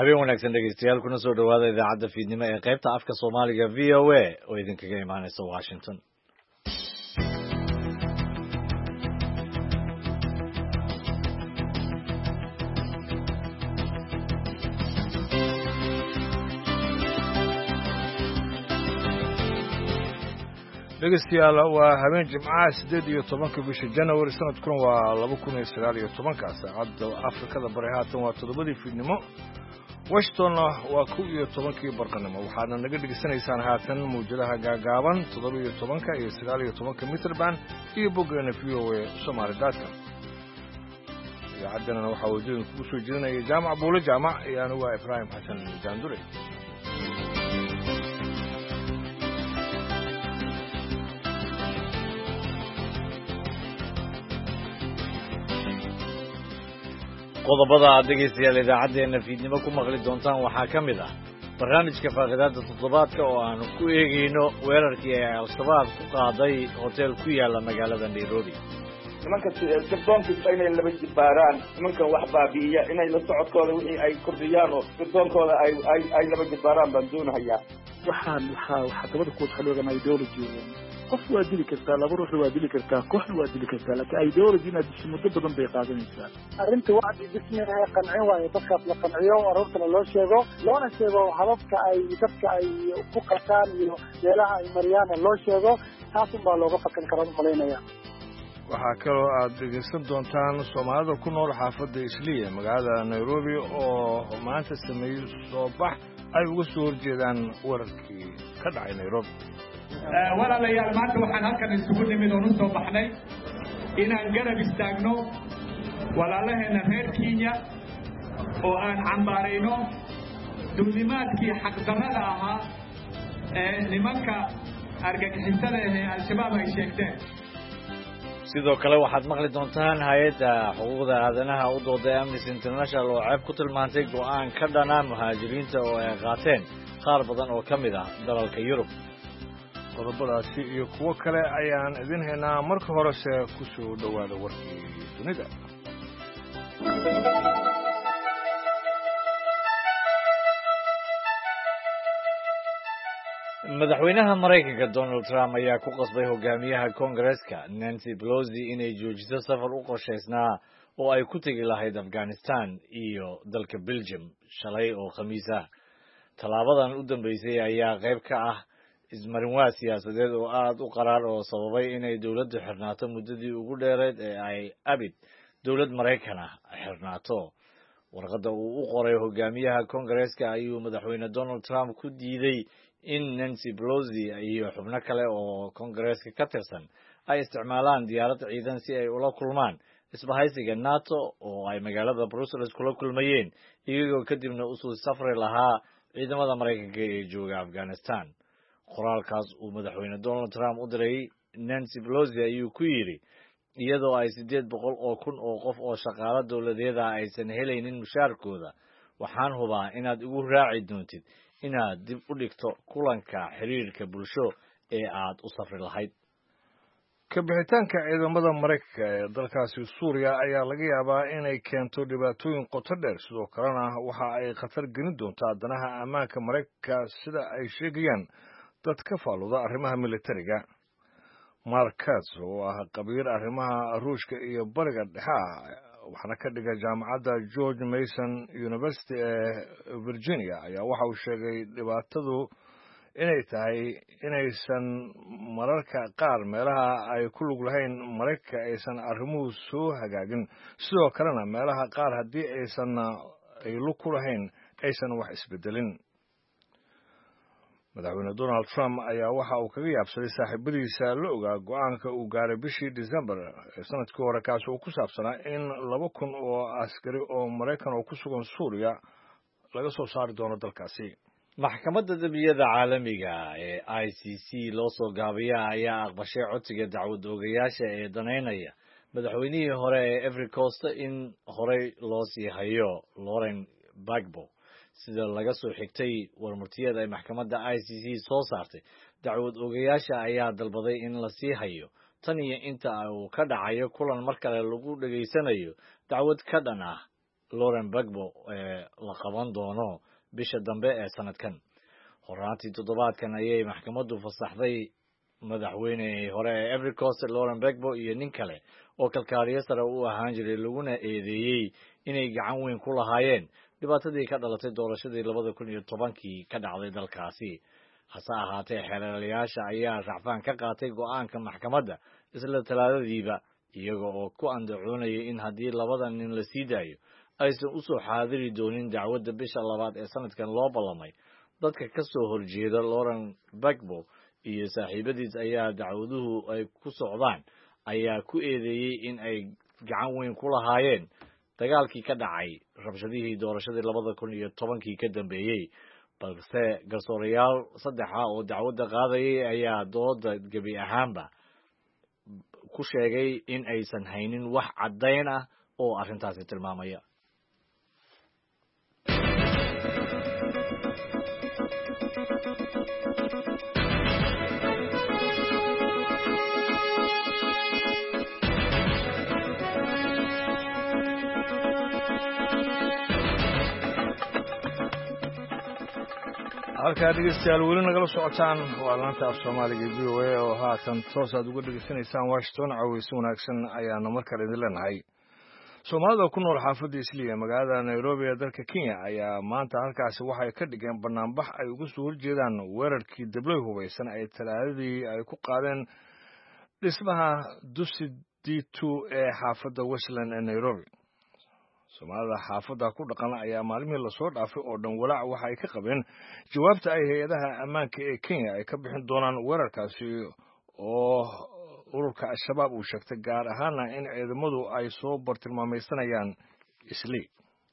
habeen wanaagsan dhegeystayaal kuna soo dhawaada idaacadda fiidnimo ee qaybta afka Soomaaliga VOA oo idinkaga imaanaysa Washington. dhegeystayaal waa habeen Jimcaha 18 bisha January sanadkuna waa 2019 saacadda Afrikada Bari haatan waa 7 fiidnimo Washington waa 11 barqanimo waxaana naga dhigisanaysaan haatan muujadaha gaagaaban 17 iyo 19 mitir band iyo boggeena VOA Somali.com idaacadana waxa uu idin ku soo jeedinaya Jaamac Buule Jaamac iyo anigu waa Ibrahim Xasan Jaandure. qodobada aad dhegeystayaal idaacadeena fiidnimo ku maqli doontaan waxaa ka mid ah barnaamijka faaqidaada toddobaadka oo aanu ku eegayno weerarkii ay al-shabaab ku qaaday hotel ku yaala magaalada Nairobi. nimanka sirdoonkiisa inay laba jibaaraan nimankan wax baabi'iya inay la socodkooda wixii ay kordhiyaan oo sirdoonkooda ay laba jibaaraan baan doonahayaa. waxaa dabada ku xaloogan ideology qof waa dili kartaa laba ruux waa dili kartaa kooxna waa dili kartaa laakiin ideology inaad disho muddo badan bay qaadanaysaa. arrinta wacdi dhismaha qancin waayo dadkaas la qanciyo aroortana loo sheego loona sheego hababka ay dadka ay ku qataan iyo meelaha ay mariyaan loo sheego taas baa looga fakan karaa malaynaya. waxaa kaloo aad dhegeysan doontaan Soomaalida ku nool xaafadda Isliya magaalada Nairobi oo maanta sameeyay soo bax ay uga soo horjeedaan wararkii ka dhacay Nairobi. walaalayaal maanta waxaan halkan isugu nimid oo soo baxnay inaan garab istaagno walaalaheena reer Kenya oo aan cambaarayno duulimaadkii xaqdarrada ahaa ee nimanka argagixisada ee al-shabaab ay sheegteen. sidoo kale waxaad maqli doontaan hay'adda xuquuqda aadanaha u dooday Amnesty International oo ceeb ku tilmaantay go'aan ka dhana muhaajiriinta oo ay qaateen qaar badan oo ka mid ah dalalka Yurub. qodobadaasi iyo kuwo kale ayaan idin haynaa marka horese ku soo dhawaada warkii dunida. madaxweynaha Mareykanka Donald Trump ayaa ku qasbay hogaamiyaha Congress-ka Nancy Pelosi inay joojiso safar u qorshaysnaa oo ay ku tagi lahayd Afghanistan iyo dalka Belgium shalay oo Khamiis ah. Talaabadan u dambeysay ayaa qayb ka ah ismarinwaa siyaasadeed oo aad u qaraar oo sababay inay dawladdu xirnaato muddadii ugu dheereed ee ay abid dawlad Mareykan ah xirnaato. warqadda uu u qoray hogaamiyaha Congress-ka ayuu madaxweyne Donald Trump ku diiday in Nancy Pelosi iyo xubno kale oo Congress-ka ka tirsan ay isticmaalaan diyaarad ciidan si ay ula kulmaan isbahaysiga NATO oo ay magaalada Brussels kula kulmayeen iyagoo kadibna u soo safri lahaa ciidamada Mareykanka ee jooga Afghanistan. qoraalkaas uu madaxweyne Donald Trump u diray Nancy Pelosi ayuu ku yiri iyadoo ay 800 oo kun oo qof oo shaqaale dawladeed ah aysan helaynin mushaarkooda waxaan hubaa inaad igu raaci doontid inaad dib u dhigto kulanka xiriirka bulsho ee aad u safri lahayd. ka bixitaanka ciidamada Mareykanka ee dalkaasi Suuriya ayaa laga yaabaa inay keento dhibaatooyin qoto dheer sidoo kalena waxa ay khatar gelin doontaa danaha ammaanka Mareykanka sida ay sheegayaan dad ka faaluda arrimaha militariga. Mark Katz oo ah qabiir arrimaha Ruushka iyo Bariga Dhexe waxaana ka dhiga jaamacadda George Mason University ee Virginia ayaa waxa uu sheegay dhibaatadu inay tahay inaysan mararka qaar meelaha ay ku lug lahayn Mareykanka aysan arrimuhu soo hagaagin sidoo kalena meelaha qaar haddii aysan ay lug ku lahayn aysan wax isbedelin. madaxweyne Donald Trump ayaa waxa uu kaga yaabsaday saaxiibadiisa la ogaa go'aanka uu gaaray bishii December ee sanadkii hore kaas oo ku saabsanaa in 2,000 oo askari oo Mareykan oo ku sugan Suuriya laga soo saari doono dalkaasi. maxkamadda dambiyada caalamiga ee ICC loo soo gaabiya ayaa aqbashay codsiga dacwad oogayaasha ee daneynaya madaxweynihii hore ee Ivory Coast in horey loo sii hayo Laurent Gbagbo. sida laga soo xigtay warmartiyada ay maxkamadda ICC soo saartay dacwad oogayaasha ayaa dalbaday in la sii hayo tan iyo inta uu ka dhacayo kulan mar kale lagu dhageysanayo dacwad ka dhan ah Lauren Gbagbo la qaban doono bisha dambe ee sanadkan. Horaantii toddobaadkan ayay maxkamaddu fasaxday madaxweyne hore ee Ivory Coast Lauren Gbagbo iyo nin kale oo kalkaaliye sare u ahaan jiray laguna eedeeyey inay gacan weyn ku lahaayeen dhibaatadii ka dhalatay doorashadii 2010 ka dhacday dalkaasi. hase ahaatee xeelalayaasha ayaa racfaan ka qaatay go'aanka maxkamadda isla talaadadiiba iyaga oo ku andacoonayay in haddii labada nin la sii daayo aysan u soo xaadiri doonin dacwadda bisha labaad ee sanadkan loo ballamay. dadka ka soo horjeeda Lauren Gbagbo iyo saaxiibadiis ayaa dacwaduhu ay ku socdaan ayaa ku eedeeyey in ay gacan weyn ku lahaayeen dagaalkii ka dhacay rabshadihii doorashadii 2010 ka dambeeyey. balse garsoorayaal saddex oo dacwadda qaadayay ayaa dooda gebi ahaanba ku sheegay in aysan haynin wax caddayn ah oo arrintaasi tilmaamaya. halkaa dhegeystayaal weli nagala socotaan waa laanta af soomaaliga VOA oo haatan toos aad uga dhegeysanaysaan Washington. caweysi wanaagsan ayaana markale idin leenahay. Soomaalida ku nool xaafadda Islii magaalada Nairobi ee dalka Kenya ayaa maanta halkaasi waxay ka dhigeen banaanbax ay uga soo horjeedaan weerarkii dablay hubeysan ay talaadadii ay ku qaadeen dhismaha Dusit D2 ee xaafadda Westland ee Nairobi. Soomaalida xaafadda ku dhaqan ayaa maalmihii la soo dhaafay oo dhan walaac waxa ay ka qabeen jawaabta ay hay'adaha ammaanka ee Kenya ay ka bixin doonaan weerarkaasi oo ururka Al-Shabaab uu sheegtay gaar ahaana in ciidamadu ay soo bartilmaamaysanayaan Islii.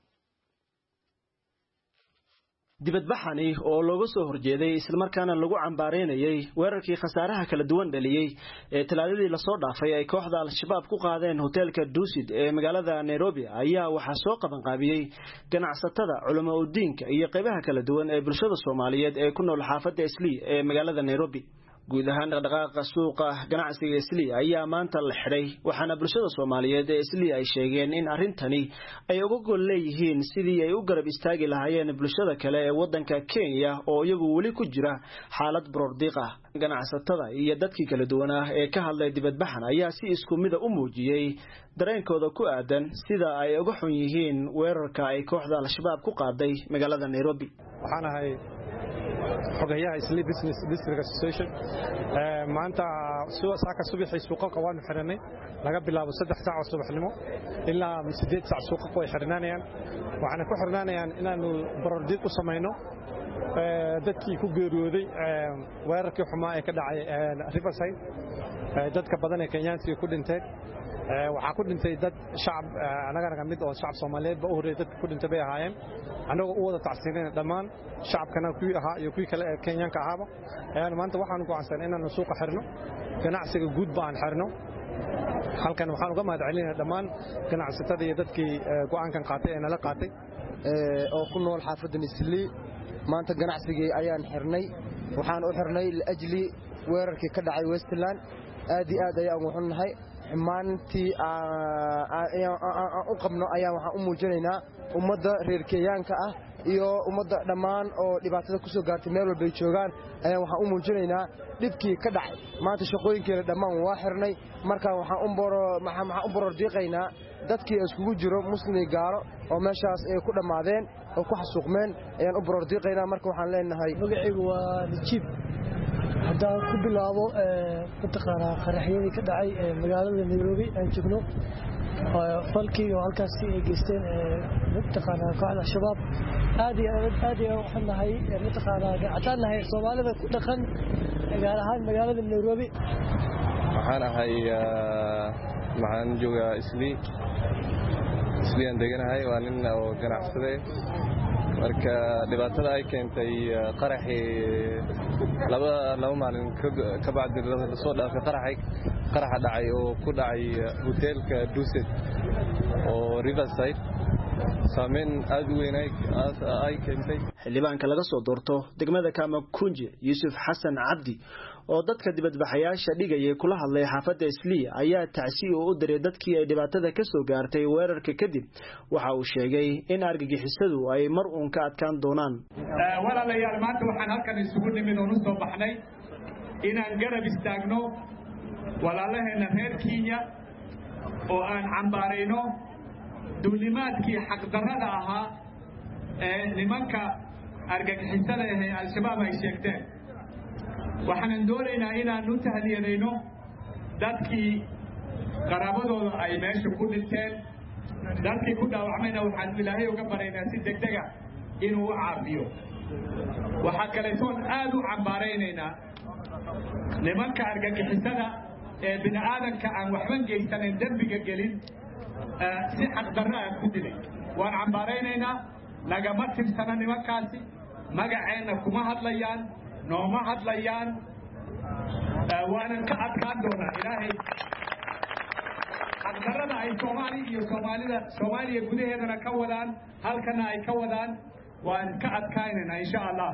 dibadbaxani oo looga soo horjeeday isla markaana lagu cambaareynayay weerarkii khasaaraha kala duwan dhaliyay ee talaadadii la soo dhaafay ay kooxda Al-Shabaab ku qaadeen hoteelka Dusit ee magaalada Nairobi ayaa waxa soo qaban qaabiyay ganacsatada, culamo diinka iyo qaybaha kala duwan ee bulshada Soomaaliyeed ee ku nool xaafadda Islii ee magaalada Nairobi. guud ahaan dhaqdhaqaaqa suuqa ganacsiga Islii ayaa maanta la xiray waxaana bulshada Soomaaliyeed ee Islii ay sheegeen in arrintani ay uga gol leeyihiin sidii ay u garab istaagi lahaayeen bulshada kale ee wadanka Kenya oo iyagu wali ku jira xaalad baroordiiq ah. ganacsatada iyo dadkii kala duwan ee ka hadlay dibadbaxan ayaa si isku mid ah u muujiyay dareenkooda ku aadan sida ay uga xun yihiin weerarka ay kooxda Al-Shabaab ku qaaday magaalada Nairobi. waxaan ahay xogayaha Islii Business District Association maanta saaka subaxii suuqa qawaanu xiranay laga bilaabo 3 saac oo subaxnimo ilaa 8 saac suuqa way xirnaanayaan. waxaan ku xirnaanayaan inaanu baroordiiq u sameeyno dadkii ku geeriyooday weerarkii xumaa ee ka dhacay Riverside. dadka badan ee Kenyaanka ku dhintay waxaa ku dhintay dad shacab anaga mid oo shacab Soomaaliyeed ba u horeeyay dadka ku dhintay bay ahaayeen anaga u wada tacsiinayna dhammaan shacabkana kuwii ahaa iyo kuwii kale ee Kenyaanka ahaaba. maanta waxaan go'aansan inaanu suuqa xirno ganacsiga guud baan xirno. halkan waxaan uga mahadcelinayaa dhammaan ganacsatada iyo dadkii go'aankan qaatay ee nala qaatay oo ku nool xaafadda Islii. maanta ganacsigii ayaan xirnay waxaan u xirnay ajli weerarkii ka dhacay Westland. aad iyo aad ayaan u xunnahay maantii aan u qabno ayaan waxaan u muujinaynaa ummadda reer Kenyaanka ah iyo ummadda dhammaan oo dhibaatada ku soo gaartay meel walba ay joogaan ayaan waxaan u muujinaynaa dhibkii ka dhacay maanta shaqooyinkeena dhammaan waa xirnay. marka waxaan u baroordiiqaynaa dadkii iskugu jiro muslim iyo gaalo oo meeshaas ay ku dhammaadeen oo ku xasuuqmeen ayaan u baroordiiqaynaa. marka waxaan leenahay magacaygu waa Najiib. haddaan ku bilaabo mataqaanaa qaraxyadii ka dhacay magaalada Nairobi aan joogno falkii oo halkaasi ay geysteen mataqaanaa kooxda Al-Shabaab aad iyo aad waxaan nahay mataqaanaa gacan nahay Soomaalida ku dhaqan gaar ahaan magaalada Nairobi. waxaan ahay maxaan joogaa Islii aan deganahay waa nin oo ganacsade. marka dhibaatada ay keentay qaraxii laba maalin ka bacdi la soo dhaafay qaraxa dhacay oo ku dhacay hoteelka Dusit oo Riverside. saameyn aad u weyn ay keentay. xildhibaanka laga soo doorto degmada Kamakunji Yusuf Xasan Cabdi oo dadka dibadbaxayaasha dhigayay kula hadlay xaafadda Islii ayaa tacsiyo u diray dadkii ay dhibaatada ka soo gaartay weerarka kadib waxa uu sheegay in argagixisadu ay mar uun ka adkaan doonaan. walaalayaal maanta waxaan halkan isugu nimid oo soo baxnay inaan garab istaagno walaalaheena reer Kenya oo aan cambaarayno duulimaadkii xaqdarrada ahaa ee nimanka argagixisada ee al-shabaab ay sheegteen. waxaan doonaynaa inaan u tahdiyadayno dadkii qaraabadooda ay meesha ku dhinteen, dadkii ku dhaawacmayna waxaan ilaahay uga baraynaa si degdeg ah inuu u caafiyo. waxaa kaleetoon aad u cambaaraynaynaa nimanka argagixisada ee bini'aadanka aan waxban geysanayn dembiga gelin si xaqdarro ah ku dilay. waan cambaaraynaynaa, nagama tirsana nimankaasi, magaceenna kuma hadlayaan, nooma hadlayaan, waanan ka adkaan doonaa ilaahay xaqdarrada ay Soomaaliya gudaheedana ka wadaan, halkana ay ka wadaan, waan ka adkaynayna insha Allah.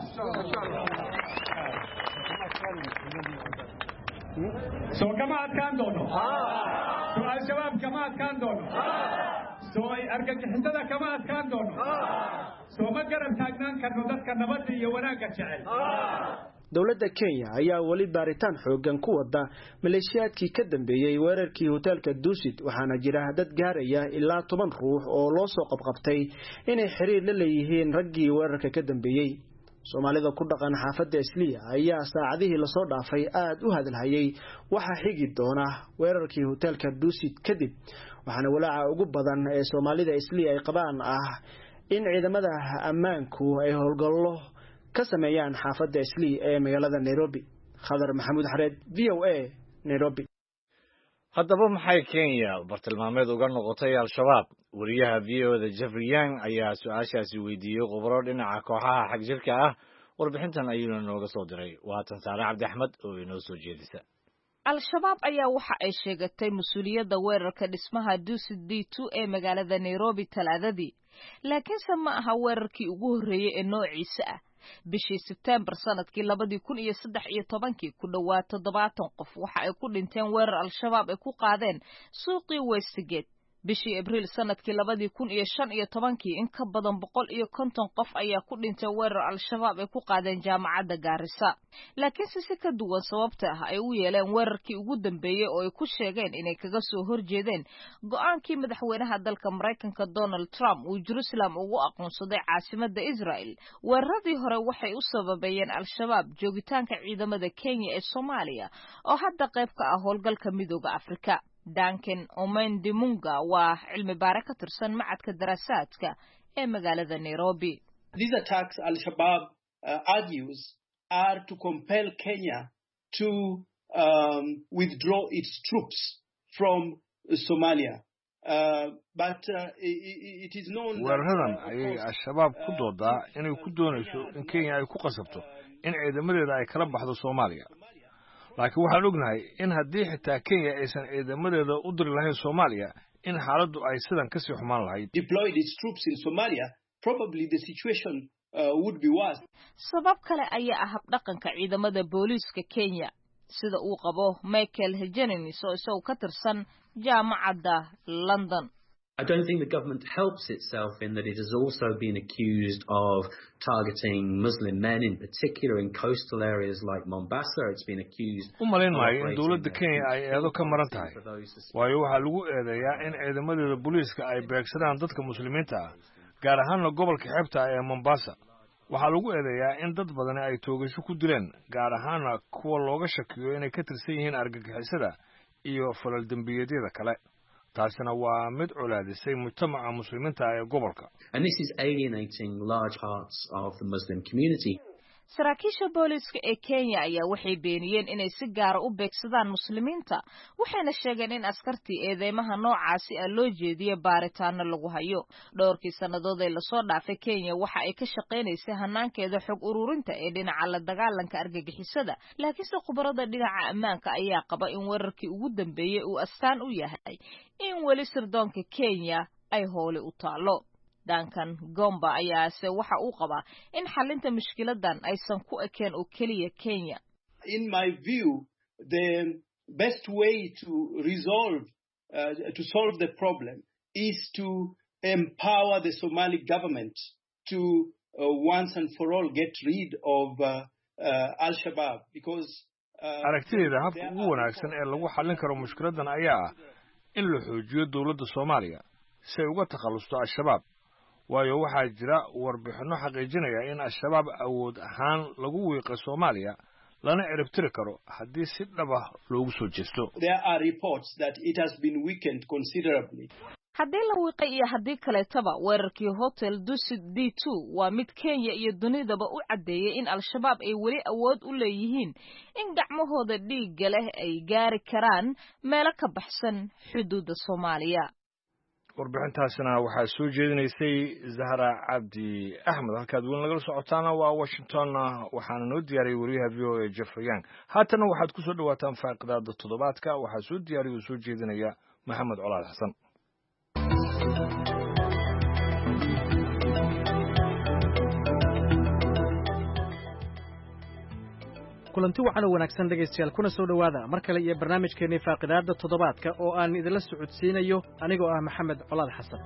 soo kama adkaan doono, soo al-shabaab kama adkaan doono, soo ay argagixisada kama adkaan doono, soo ma garab taagnaan karno dadka nabadda iyo wanaagga jecel. dowladda Kenya ayaa wali baaritaan xoogan ku wada maleeshiyaadkii ka dambeeyay weerarkii hotelka Dusit waxaana jira dad gaaraya ilaa 10 ruux oo loo soo qabqabtay inay xiriir la leeyihiin raggii weerarka ka dambeeyay. Soomaalida ku dhaqan xaafadda Islii ayaa saacadihii la soo dhaafay aad u hadalhayay waxa xigi doona weerarkii hotelka Dusit kadib waxaana walaaca ugu badan ee Soomaalida Islii ay qabaan ah in ciidamada ammaanku ay howlgallo ka sameeyaan xaafadda Islii ee magaalada Nairobi. Khadar Maxamuud Xareed, VOA, Nairobi. haddaba maxay Kenya bartilmaameed uga noqotay al-shabaab? wariyaha VOA Jeffrey Yang ayaa su'aashaasi weydiiyey khubaro dhinaca kooxaha xagjirka ah. warbixintan ayuu nooga soo diray. waa tan Saare Cabdi Axmed oo inoo soo jeedisa. al-shabaab ayaa waxa ay sheegatay mas'uuliyadda weerarka dhismaha Dusit D2 ee magaalada Nairobi Talaadadii, laakiinse ma aha weerarkii ugu horreeyay ee noociisa ah. bishii September sanadkii 2013 ku dhawaad 70 qof waxa ay ku dhinteen weerar al-shabaab ay ku qaadeen suuqii Westgate. bishii Abriil sanadkii 2015 in ka badan 150 qof ayaa ku dhintay weerar al-shabaab ay ku qaadeen jaamacadda Garissa. laakiin si ka duwan sababta ah ay u yeeleen weerarkii ugu dambeeyay oo ay ku sheegeen inay kaga soo horjeedeen go'aankii madaxweynaha dalka Mareykanka Donald Trump uu Jerusalem ugu aqoonsaday caasimadda Israel. weeraradii hore waxay u sababayeen al-shabaab joogitaanka ciidamada Kenya ee Soomaaliya oo hadda qayb ka ah howlgalka Midowga Afrika. Duncan Omendimunga waa cilmi baare ka tirsan macadka daraasaadka ee magaalada Nairobi. These attacks al-Shabaab argues are to compel Kenya to withdraw its troops from Somalia. It is known weeraradan ayay al-shabaab ku doodaa inay ku doonayso in Kenya ay ku qasabto in ciidamadeeda ay kala baxdo Soomaaliya. laakiin waxaan ognahay in haddii xitaa Kenya aysan ciidamadeeda u diri lahayn Soomaaliya in xaaladdu ay sidan ka sii xumaan lahayd. Deployed its troops in Somalia, probably the situation would be worse. sabab kale ayaa ah habdhaqanka ciidamada booliiska Kenya sida uu qabo Michael Jennings oo isagu ka tirsan jaamacadda London. I don't think the government helps itself in that it has also been accused of targeting Muslim men in particular in coastal areas like Mombasa. It's been accused Umaleynaayo in dawladda Kenya ay eedo ka maran tahay. waayo waxa lagu eedeeyaa in ciidamada booliiska ay beegsadaan dadka muslimiinta ah gaar ahaan gobolka xeebta ee Mombasa. waxa lagu eedeeyaa in dad badan ay toogasho ku dileen gaar ahaan kuwa looga shakiyo inay ka tirsan yihiin argagixisada iyo falal dambiyeedyada kale. taasina waa mid culaadisay mujtamaca muslimiinta ee gobolka. And this is alienating large parts of the Muslim community. saraakiisha booliiska ee Kenya ayaa waxay beeniyeen inay si gaar ah u beegsadaan muslimiinta waxayna sheegeen in askartii eedeymaha noocaasi ah loo jeediyay baaritaano lagu hayo. dhowrkii sanadood ee la soo dhaafay Kenya waxa ay ka shaqeynaysay hanaankeeda xog ururinta ee dhinaca la dagaalanka argagixisada, laakiin khubarada dhinaca ammaanka ayaa qaba in weerarkii ugu dambeeyay uu astaan u yahay in weli sirdoonka Kenya ay hoole u taalo. Duncan Gomba ayaase waxa uu qabaa in xalinta mushkiladan aysan ku ekeen oo keliya Kenya. In my view, the best way to solve the problem is to empower the Somali government to once and for all get rid of Al-Shabaab because aragtidayda habka ugu wanaagsan ee lagu xallin karo mushkiladan ayaa ah in la xoojiyo dawladda Soomaaliya si ay uga takhalusto Al-Shabaab waayo waxaa jira warbixino xaqiijinaya in Al-Shabaab awood ahaan lagu wiiqo Soomaaliya lana ciribtiri karo haddii si dhab ah loogu soo jeesto. There are reports that it has been weakened considerably. haddii la wiiqay iyo haddii kaleetaba weerarkii hotel Dusit D2 waa mid Kenya iyo dunidaba u cadeeyay in Al-Shabaab ay weli awood u leeyihiin in gacmahooda dhiigga leh ay gaari karaan meelo ka baxsan xuduudda Soomaaliya. warbixintaasina waxaa soo jeedinaysay Zahra Cabdi Axmed halkaad weyn laga socotaana waa Washington waxaana noo diyaariyay wariyaha VOA Jeffrey Young haatana waxaad ku soo dhawaataan faaqidaada toddobaadka waxaa soo diyaariyay oo soo jeedinaya Maxamed Colaad Xasan. kulanti waxaan wanaagsan dhageystayaal kuna soo dhawaada mar kale iyo barnaamijkeena faaqidaada toddobaadka oo aan idinla socodsiinayo anigoo ah Maxamed Colaad Xasan.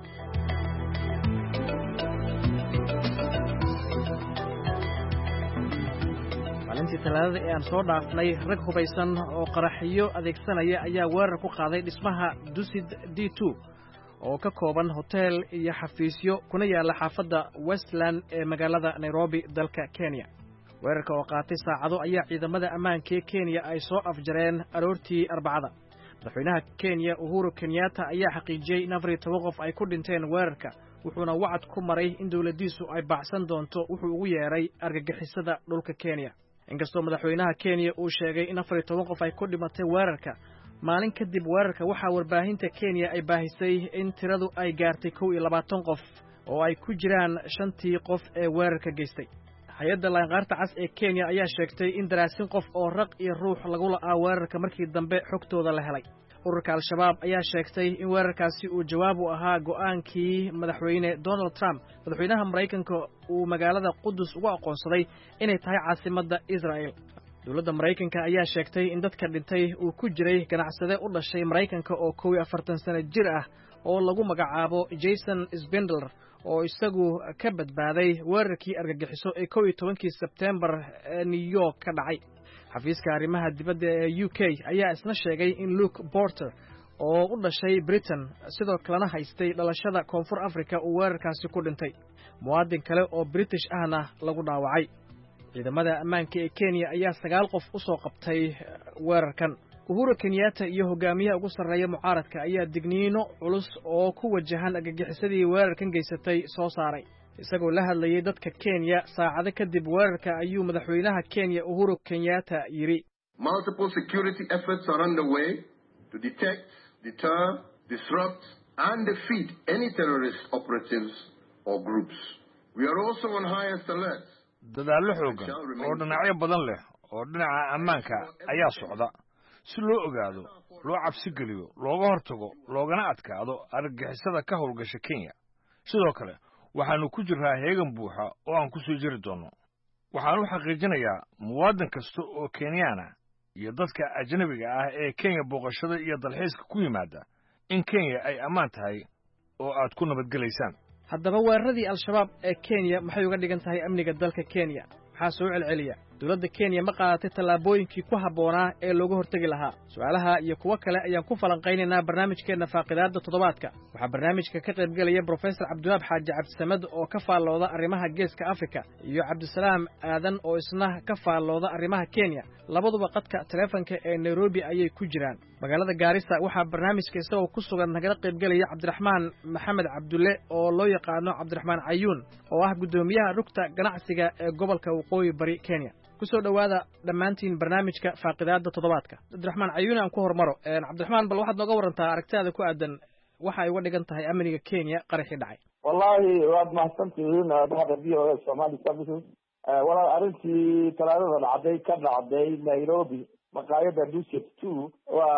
maalintii talaadada ee aan soo dhaafnay rag hubaysan oo qaraxiyo adeegsanaya ayaa weerar ku qaaday dhismaha Dusit D2 oo ka kooban hotel iyo xafiisyo kuna yaala xaafadda Westland ee magaalada Nairobi dalka Kenya. weerarka oo qaatay saacado ayaa ciidamada ammaanka ee Kenya ay soo afjareen aroortii Arbacada. madaxweynaha Kenya Uhuru Kenyatta ayaa xaqiijiyay in 14 qof ay ku dhinteen weerarka wuxuuna wacad ku maray in dawladdiisu ay baacsan doonto wuxuu ugu yeeray argagixisada dhulka Kenya. inkastoo madaxweynaha Kenya uu sheegay in 14 qof ay ku dhimatay weerarka maalin kadib weerarka waxaa warbaahinta Kenya ay baahisay in tiradu ay gaartay 22 qof oo ay ku jiraan 5 qof ee weerarka geystay. hay'adda laanqaarta cas ee Kenya ayaa sheegtay in daraasin qof oo raq iyo ruux lagu la'aa weerarka markii dambe xogtooda la helay. ururka Al-Shabaab ayaa sheegtay in weerarkaasi uu jawaab u ahaa go'aankii madaxweyne Donald Trump madaxweynaha Mareykanka uu magaalada Qudus ugu aqoonsaday inay tahay caasimadda Israel. dawladda Mareykanka ayaa sheegtay in dadka dhintay uu ku jiray ganacsade u dhashay Mareykanka oo 41 sano jir ah oo lagu magacaabo Jason Spindler oo isagu ka badbaaday weerarkii argagixiso ee 11 September ee New York ka dhacay. xafiiska arrimaha dibadda ee UK ayaa isna sheegay in Luke Porter oo u dhashay Britain sidoo kalena haystay dhalashada Koonfur Afrika uu weerarkaasi ku dhintay. muwaadin kale oo British ahna lagu dhaawacay. ciidamada ammaanka ee Kenya ayaa 9 qof u soo qabtay weerarkan. Uhuru Kenyatta iyo hogaamiyaha ugu sarreeya mucaaradka ayaa digniino culus oo ku wajahan argagixisadii weerarkan geysatay soo saaray. isagoo la hadlayay dadka Kenya saacado kadib weerarka ayuu madaxweynaha Kenya Uhuru Kenyatta yiri multiple security efforts are underway to detect, deter, disrupt and defeat any terrorist operatives or groups. We are also on highest alert. dadaallo xoogan oo dhinacyo badan leh oo dhinaca ammaanka ayaa socda si loo ogaado loo cabsi geliyo looga hortago loogana adkaado argagixisada ka howlgasha Kenya. sidoo kale waxaanu ku jiraa heegan buuxa oo aan ku soo jiri doono. waxaanu xaqiijinayaa muwaadin kasta oo Kenyaana iyo dadka ajnabiga ah ee Kenya booqashada iyo dalxiiska ku yimaada in Kenya ay ammaan tahay oo aad ku nabadgelaysaan. haddaba weeraradii Al-Shabaab ee Kenya maxay uga dhigan tahay amniga dalka Kenya? maxaa soo celceliya dawladda Kenya ma qaadatay tallaabooyinkii ku habboonaa ee looga hortagi lahaa? su'aalaha iyo kuwa kale ayaan ku falanqaynaynaa barnaamijkeena faaqidaada toddobaadka. waxaa barnaamijka ka qayb galaya Professor Cabdiwaab Xaaji Cabdisamed oo ka faallooda arrimaha Geeska Afrika iyo Cabdisalaam Aadan oo isna ka faallooda arrimaha Kenya. labaduba qadka taleefanka ee Nairobi ayay ku jiraan. magaalada Gaarisa waxaa barnaamijka isagoo ku sugan nagala qayb galaya Cabdiraxmaan Maxamed Cabdulle oo loo yaqaano Cabdiraxmaan Cayuun oo ah gudoomiyaha rugta ganacsiga ee gobolka Waqooyi Bari Kenya. kusoo dhawaada dhammaantiin barnaamijka faaqidaada toddobaadka. Cabdiraxmaan Cayuun aan ku hormaro. Cabdiraxmaan bal waxaad nooga warantaa aragtidaada ku aadan waxa ay uga dhigan tahay amniga Kenya qaraxii dhacay. wallahi waad mahadsantihiin bahda VOA Somali Services. walaal arrintii talaadada dhacday ka dhacday Nairobi maqaayada Dusit 2 waa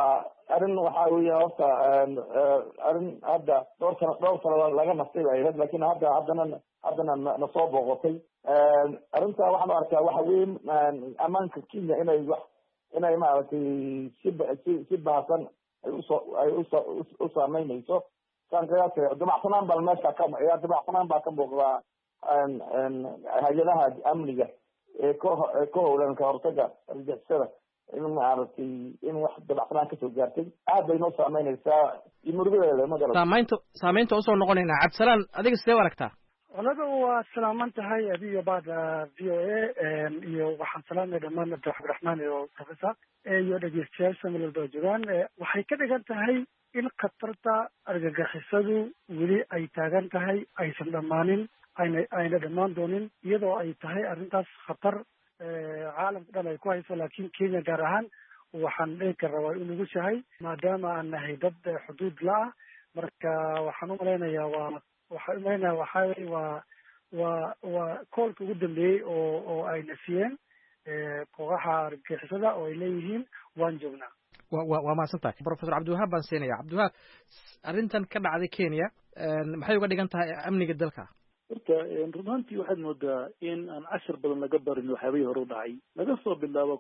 arrin waxaa weeye horta arrin hadda dhowr sano laga nastay bay ahayd, laakiin haddana nasoo booqotay. arrinta waxaan u arkaa waxa weyn ammaanka Kenya inay maaragtay si bahasan ay u saameynayso. saan qiyaasay dabacsanaan baa meesha dabacsanaan baa ka muuqdaa hay-adaha amniga ee ka howlan ka hortaga argagixisada in maaragtay in wax dabacsanaan kasoo gaartay aad bay noo saameynaysaa iyo murugadeeda magara saameynta usoo noqonaynaa. Cabdisalaan, adiga sidee u aragtaa? walaga waa salaaman tahay adiyo baada VOA iyo waxaan salaamay dhammaan Dr. Cabdiraxmaan iyo Professor iyo dhegeystayaasha meel walba joogaan. waxay ka dhigan tahay in khatarta argagixisadu weli ay taagan tahay, aysan dhammaanin, ayna dhammaan doonin, iyadoo ay tahay arrintaas khatar caalamka dhan ay ku hayso, laakiin Kenya gaar ahaan waxaan dhihi karraa waa in ugu shahay maadaama aan nahay dad xuduud la-ah. marka waxaan umalaynayaa waa koolka ugu dambeeyey oo ay nafiyeen kooxaha argagixisada oo ay leeyihiin waan joognaa. waa mahadsantahay. Professor Cabdiwahaab baan siinaya. Cabdiwahaab, arrintan ka dhacday Kenya maxay uga dhigan tahay amniga dalka? horta run ahaantii waxaad moodaa in aan cashar badan laga barin waxyaabihii hore u dhacay laga soo bilaabo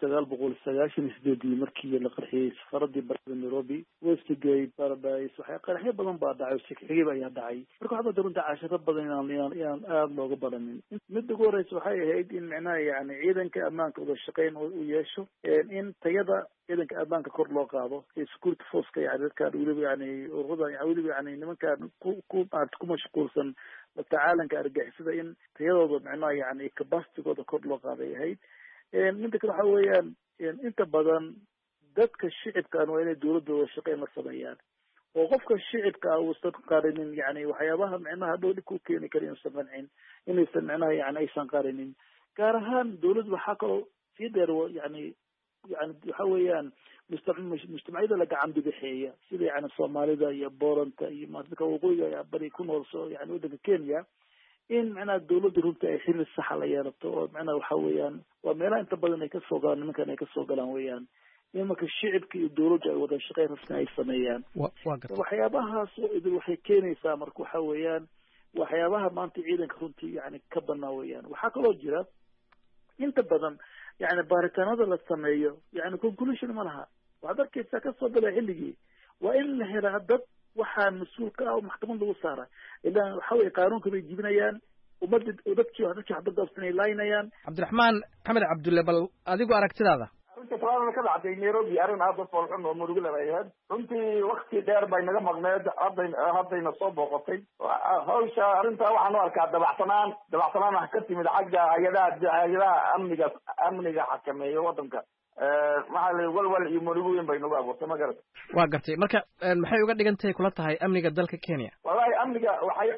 1998 markii la qarxiyey safaradii barada Nairobi, Westgate, Paradise, qaraxyo badan baa dhacay, shaqooyin ayaa dhacay. marka waxaad runta casharo badan inaan aad looga baranin. mid ugu horeysa waxay ahayd in macnaha yani ciidanka ammaanka wada shaqeyn u yeesho, in tayada ciidanka ammaanka kor loo qaado, security force yani dadka waliba yani ururada waliba yani nimanka ku mashquulsan tacaalanka argagixisada in tayadooda macnaha yani capacitygooda kor loo qaaday ahayd. midda kale waxa weeyaan inta badan dadka shicibkaan waa inay dawladooda shaqeyn la sameeyaan, oo qofka shicibka uusan qarinin yani waxyaabaha macnaha dhow dhib ku keeni kara inuusan qancin, inaysan macnaha yani aysan qarinin. gaar ahaan dawladdu waxaa kaloo sii dheer yani waxa weeyaan mujtamacyada la gacan bidixeeya sida yani Soomaalida iyo Booranta iyo dadka waqooyiga iyo bari ku nool yani waddanka Kenya, in macnaha dawladdu runtii ay xiriir sax la yeelato, oo macnaha waxa weeyaan waa meelaha inta badan ay ka soo galaan nimankan ay ka soo galaan weeyaan, in marka shicibka iyo dawladdu ay wada shaqeyn rasmi ay sameeyaan. waxyaabahaas waxay keenaysaa marka waxa weeyaan waxyaabaha maanta ciidanka runtii yani ka banaa weeyaan. waxaa kaloo jira inta badan yani baaritaanada la sameeyo yani conclusion ma laha. waxaad arkaysaa kasoo bilaa xilligii waa in la helaa dad waxaa mas-uul ka ah oo maxkamad lagu saara, ilaa waxa weye qaanuunka bay jibinayaan, dadkii waxba gaabsanay laynayaan. Cabdiraxmaan Maxamed Cabdulle, bal adigu aragtidaada. arrinta talaada ka dhacday Nairobi arrin aad u foolxun oo murugo leh ahayd. runtii waqti dheer bay naga maqneed, haddayna soo booqatay. hawsha arrinta waxaan u arkaa dabacsanaan wax ka timid xagga hay-adaha amniga xakameeya waddanka. maxaa la walwal iyo murugo weyn bay nagu abuurtay ma garata. waa gartay. marka maxay uga dhigan tahay kula tahay amniga dalka Kenya? wallahi amniga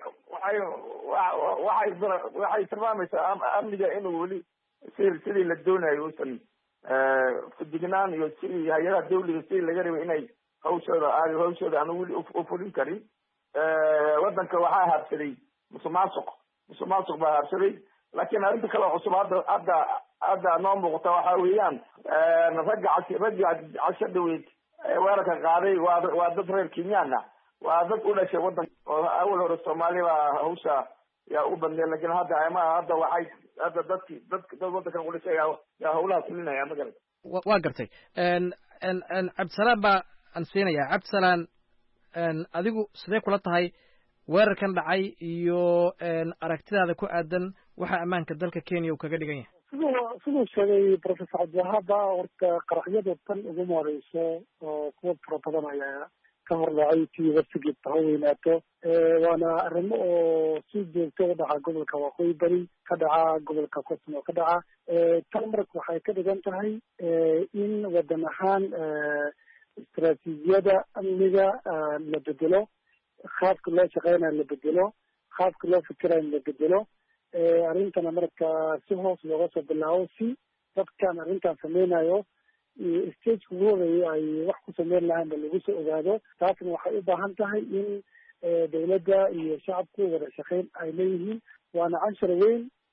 waxay tilmaamaysaa amniga inuu weli sidii la doonayo uusan fudignaan iyo sidii hay-adaha dawliga sidii laga rabay inay hawshooda aan weli u fulin karin. waddanka waxaa habsaday musuqmaasuq baa habsaday. laakiin arrinta kale oo cusub hadda noo muuqata waxa weeyaan ragga casho dhaweyd weerarka qaaday waa dad reer Kenyana, waa dad u dhashay waddanka oo awal hore Soomaaliya baa hawsha yaa u bandhigay, laakiin hadda waxay dad waddankan u dhashay yaa hawlaha fulinaya ma garata. waa gartay. Cabdisalaan baa aan siinayaa. Cabdisalaan, adigu sidee kula tahay weerarkan dhacay iyo aragtidaada ku aadan waxa ammaanka dalka Kenya uu kaga dhigan yahay? siduu sheegay Professor Cabdiwahaab, horta qaraxyada tan ugu horeyso oo kuwa fara badan ayaa ka hor dhacay tii Westgate ha weynaato. waana arrimo oo si joogto u dhaca gobolka Waqooyi Bari, ka dhaca gobolka Koonfur, ka dhaca tan marka waxay ka dhigan tahay in waddan ahaan istaraatiijiyada amniga la bedelo, qaabka loo shaqeynayo la bedelo, qaabka loo fikirayo la bedelo. arrintana marka si hoos looga soo bilaabo, si dadkan arrintan sameynayo stage ugu horeeyay ay wax ku sameyn lahaan ba lagu soo ogaado. taasna waxay u baahan tahay in dawladda iyo shacabku wada shaqeyn ay leeyihiin. waana cashar weyn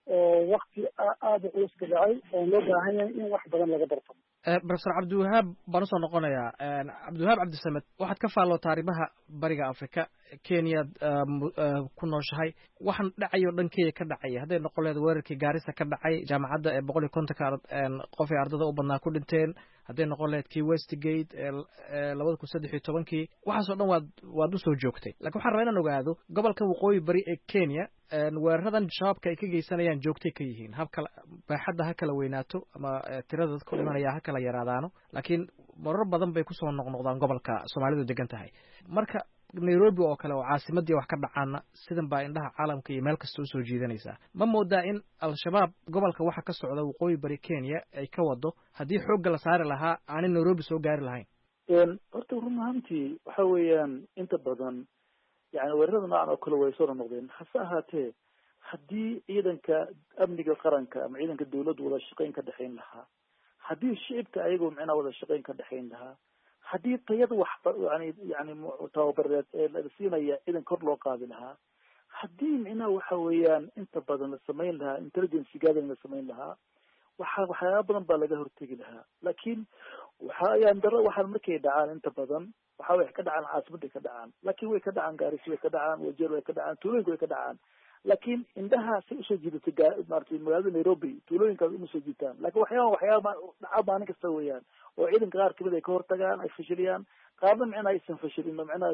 oo wakti aada u culus ka dhacay oo loo baahan yahay in wax badan laga barto. professor cabdiwahaab baan usoo noqonayaa. cabdiwahaab cabdisamed, waxaad ka faallootaa arrimaha bariga africa, kenyaad ku nooshahay. waxaan dhacayo dhan kenya ka dhacaya, hadday noqon leed weerarkii gaarisa ka dhacay jaamacadda ee 150 qof ee ardada u badnaa ku dhinteen, hadday noqon leed kii westgate ee 2013 waxaasoo dhan waad usoo joogtay. lakin waxaan rabaa inaan ogaado gobolka waqooyi bari ee kenya weeraradan shabaabka ay ka geysanayaan joogtay ka yihiin, baaxadda ha kala weynaato ama tirada dadka u dhimanaya ha kala yaraadaano, laakiin marar badan bay kusoo noqnoqdaan gobolka soomaalidu degan tahay. marka nairobi oo kale oo caasimadii wax ka dhacaana sidan baa indhaha caalamka iyo meel kasta usoo jiidanaysaa. ma moodaa in al-shabaab gobolka waxa ka socda waqooyi bari kenya ay ka wado haddii xoogga la saari lahaa aanay nairobi soo gaari lahayn? horta run ahaantii waxa weeyaan inta badan yani weerarada noocan oo kale way soo noqdeen. hase ahaatee haddii ciidanka amniga qaranka ama ciidanka dawladdu wada shaqayn ka dhexayn lahaa, haddii shicibka ayagoo micnaha wada shaqayn ka dhexayn lahaa, haddii tayada wax yani tababareed ee la siinaya ciidan kor loo qaadi lahaa, haddii micnaha waxa weeyaan inta badan la samayn lahaa intelligence gathering la samayn lahaa, waxyaaba badan baa laga hortegi lahaa. laakiin ayaan daro waxaan markay dhacaan inta badan waxa way ka dhacaan caasimadday ka dhacaan, laakiin way ka dhacaan gaarisi, way ka dhacaan wajeer, way ka dhacaan tuulooyinka, way ka dhacaan. laakiin indhaha si usoo jiidatay maaragtay magaalada nairobi tuulooyinkaas uma soo jiitaan. laakiin waxyaaba dhaca maalin kasta weeyaan oo ciidanka qaar kamid ay ka hortagaan, ay fashiliyaan, qaarna micnaha aysan fashilin oo micnaha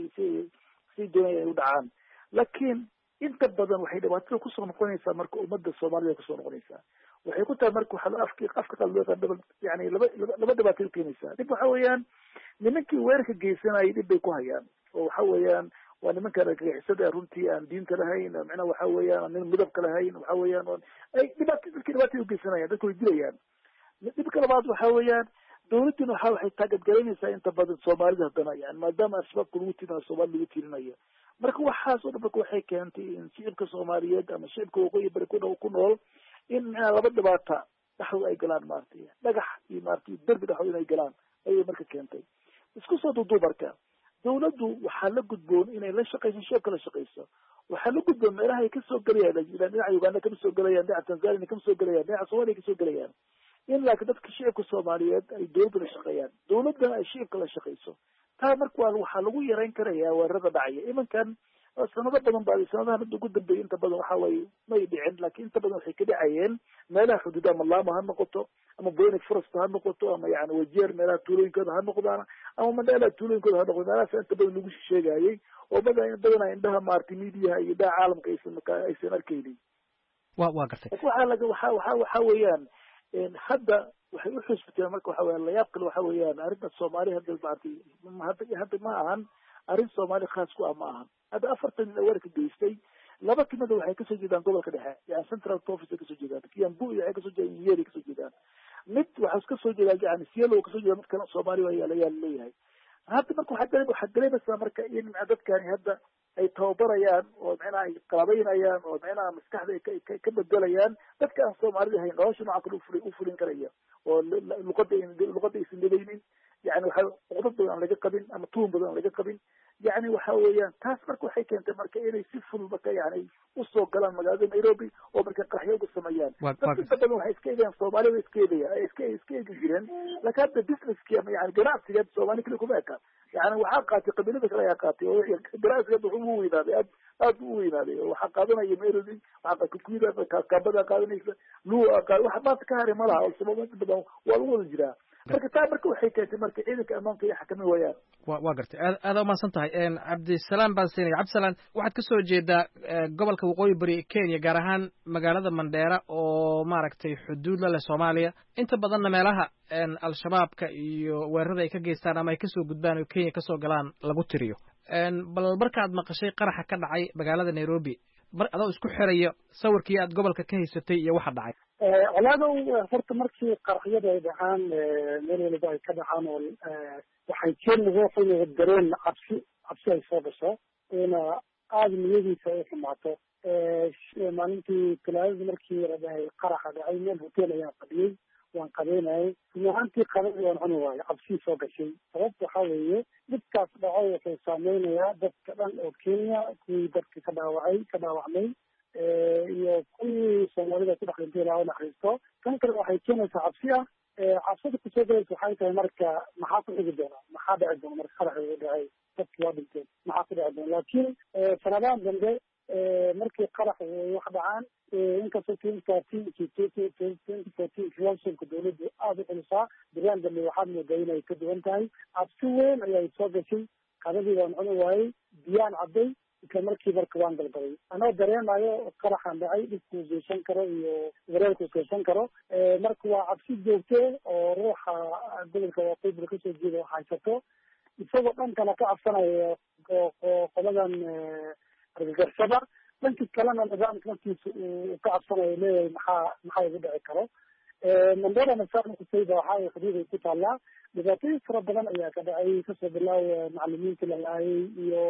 si doonaya ay u dhacaan. laakiin inta badan waxay dhibaatada kusoo noqonaysaa marka ummadda soomaalida kusoo noqonaysaa. waxay ku tahay marka waxaa afka qaad loo yaqaan yani laba dhibaatay ukeenaysaa. dhib waxa weeyaan nimankii weerarka geysanayay dhib bay ku hayaan, oo waxa weeyaan waa nimanka argagixisada runtii aan diinta lahayn, micnaha waxa weeyaan nin midabka lahayn, waxa weeyaan ay dhibaatay ugeysanayaan, dadka way dilayaan. dhibka labaad waxa weeyaan dawladduna waxay taageergaraynaysaa inta badan soomaalida haddana yani maadaama al-shabaabka lagu tirinayo soomaalida lagu tirinayo. marka waxaas oo dhan marka waxay keentay in shicibka soomaaliyeed ama shicibka waqooyi bari ku nool in micnaha laba dhibaata dhexdooda ay galaan, maaragtay dhagax iyo maaragtay derbi dhexdooda inay galaan ayay marka keentay. isku soo duuduub marka dawladdu waxaa la gudboon inay la shaqayso, shicibka la shaqayso. waxaa la gudboon meelaha ay kasoo gelayaan dhinaca uganda kama soo gelayaan, dhinaca tanzania kama soo gelayaan, dhinaca soomaaliya kasoo gelayaan, in laakiin dadka shicibka soomaaliyeed ay dawladda la shaqeeyaan, dawladdana ay shicibka la shaqayso. taa marka waxaa lagu yarayn karayaa weerarada dhacaya. imankan sanado badan baa sanadaha hadda ugu dambeeyay inta badan waxa waaye may dhicin, laakiin inta badan waxay ka dhacayeen meelaha xuduuda ama laama ha noqoto ama boyne forest ha noqoto ama yani wajeer meelaha tuulooyinkooda ha noqdaan ama mandheela tuulooyinkooda ha noqdo, meelahaas inta badan lagu sheegayay oo badanaa indhaha maaragtay miidiyaha iyo indhaha caalamka aysan arkaynin. waa gartay. waxa weeyaan hadda waxay u xusbiteen marka waxa weeyaan layaab kale waxa weeyaan arrinta soomaali hadda maaragtay hadda ma ahan arrin soomaali khaas ku ah, ma ahan. hadda 40 nin weerarka geystay, laba kamida waxay kasoo jeedaan gobolka dhexe, yani central province ay kasoo jeedaan, kiambu iyo waxay kasoo jeedaan nyeri kasoo jeedaan, mid waxaa kasoo jeedaan yani sielo kasoo jeeda, mid kale soomaali ayaa leeyahay. hadda marka waxaad dareemaysaa marka in dadkani hadda ay tababarayaan oo micnaha ay qalabaynayaan oo micnaha maskaxda ay ka bedelayaan dadka aan soomaalida ahayn, nolosha nooca kale u fulin karaya oo luqada aysan dhegaynin, yani waxa cuqdad badan aan laga qabin ama tuhun badan aan laga qabin. yani waxa weeyaan taas marka waxay keentay marka inay si fudud marka yani usoo galaan magaalada nairobi oo marka qaraxyo uga sameeyaan. dadka inta badan waxay iska eegayaan soomaalida iska eegi jireen, laakiin hadda businesski ama yani ganacsigeed soomaali kale kuma eka, yani waxaa qaatay qabiilada kale ayaa qaatay oo ganacsigeed wuxuu u weynaaday aad u weynaaday oo waxaa qaadanaya nairobi, waxaa kukuyada kaabada qaadanaysa luwa wax maanta ka hari malaha oo sabab inta badan waa lagu wada jiraa. marka taa marka waxay keentay marka ciidanka ammaanka iyo xakamin waayaan. waa gartay. aad umahadsan tahay. cabdisalaam baan siinaya. cabdisalaam, waxaad kasoo jeedaa gobolka waqooyi bari kenya, gaar ahaan magaalada mandheera oo maaragtay xuduud la leh soomaaliya, inta badanna meelaha al-shabaabka iyo weerarada ay ka geystaan ama ay kasoo gudbaan oo kenya kasoo galaan lagu tiriyo. bal markaad maqashay qaraxa ka dhacay magaalada nairobi, adoo isku xiraya sawirkii aad gobolka ka haysatay iyo waxa dhacay. colaadow horta markii qaraxyada ay dhacaan meel waliba ay ka dhacaan oo waxay keenaysaa dareen cabsi ay soo gasho ina aada niyadiisa ay xumaato. maalintii talaadada markii la dhahay qaraxa dhacay meel hotel ayaan fadhiyey, waan qabeynayay, runaantii qabadii waan cuni waayo, cabsii soo gashay. sababta waxaa weeye dhibkaas dhaco wuxuu saameynayaa dadka dhan oo kenya, kuwii dadka ka dhaawacmay iyo kuwii soomaalida ku dhex dhintay ilaa u naxariisto. tan kale waxay keenaysaa cabsi ah. cabsida kusoo galaysa waxay tahay marka maxaa ku xigi doona, maxaa dhici doona marka qarax uu dhacay dadki waa dhinteen maxaa ku dhici doona. laakiin sanadahan dambe markii qarax wax dhacaan inkastoo relationka dawladdu aada u culusaa, biraan dambe waxaad moodaa inay ka duwan tahay. cabsi weyn ayay soo gashay, qadadii waan cuni waayey, biyaan cadday, isla markii marka waan galgalay anoo dareemayo qaraxan dhacay dhibkuu geysan karo iyo wareerkuu geysan karo. marka waa cabsi joogte oo ruuxa gobolka waqooyi kasoo jeeda oo haysato, isagoo dhankana ka cabsanayo qoladan argagixisada, dhanki kalena nidaamka naftiisa uu ka cabsanayo leeyahay maxaa igu dhici karo. mandera masaarnakutayda waxaa xuduuday ku taallaa, dhibaatooyin fara badan ayaa ka dhacay, kasoo bilaaw macalimiinta la laayay iyo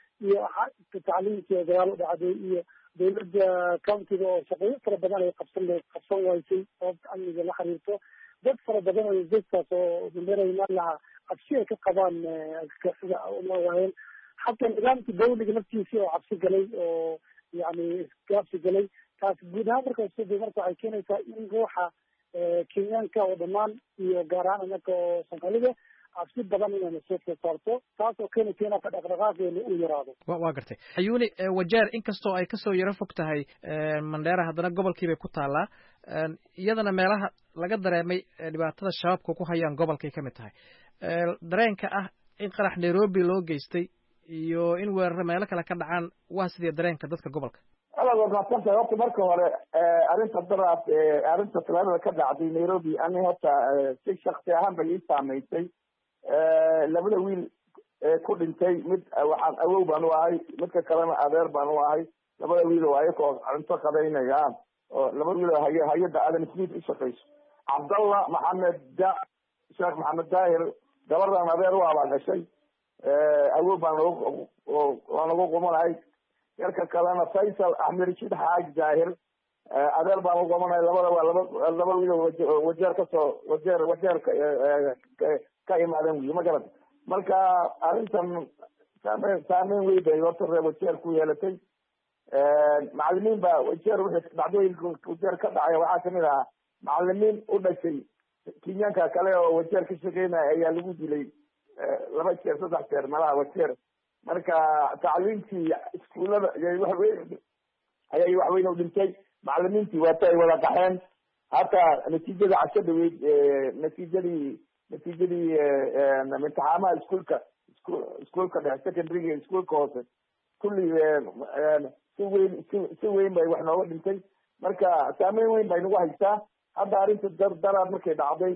tacliimkii dagaal u dhacday iyo dawladda countiga oo shaqooyin fara badan ay qabsan waysay sababta amniga la xiriirto. dad fara badan oo dadkaas oo mandera imaan lahaa cabsi ay ka qabaan argagixisada uma waayeen. xataa nidaamka dawliga naftiisii oo cabsi galay oo yani isgaabsi galay. taas guud ahaan marka waxay keenaysaa in ruuxa kenyaanka oo dhammaan iyo gaar ahaan anaka oo soomaalida cabsi badan inayna soo saarto, taas oo keenaysa inaka dhaqdhaqaaqeena u yaraado. waa gartay xayuuni wajeer inkastoo ay kasoo yaro fog tahay mandheera, haddana gobolkiibay ku taallaa. iyadana meelaha laga dareemay dhibaatada shabaabka ku hayaan gobolkay kamid tahay. dareenka ah in qarax nairobi loo geystay iyo in weeraro meelo kale ka dhacaan, waa sidii dareenka dadka gobolka? maadsantahay. horta marka hore arrinta daraas arrinta talaadada ka dhacday nairobi ani horta si shaksi ahaan bay ii saameysay. labada wiil ku dhintay, mid waxaan awow baan u ahay, midka kalena adeer baan u ahay. labada wiil oo ayakoo cunto qadaynaya oo laba wiil oo hay-adda aadan smith u shaqayso. cabdallah sheekh maxamed daahir gabardan adeer u abaa gashay, awow baan nagu qumanahay. yarka kalena faysal axmed rashid xaaji daahir adeer baan u qumanahay. labada waa laba wiil oo wajeer ka imaadan wiil ma garata. marka arrintan saameyn weyn bay horta reer wajeer ku yeelatay. macalimiin baa wajeer wixii dhacdooyinka wajeer ka dhacaya waxaa kamid ahaa macalimiin u dhashay kenyaanka kale oo wajeer ka shaqeynaya ayaa lagu dilay 2 jeer 3 jeer malaha wajeer. marka tacliimtii iskuullada ayay waxweyn u dhintay. macalimiintii waata ay wada qaxeen. hataa natiijada casho dhaweyd natiijadii imtixaamaha iskuulka dhexe secondary iskuulka hoose kulli si weyn bay wax nooga dhintay. marka saameyn weyn bay nagu haysaa. hadda arrinta daraad markay dhacday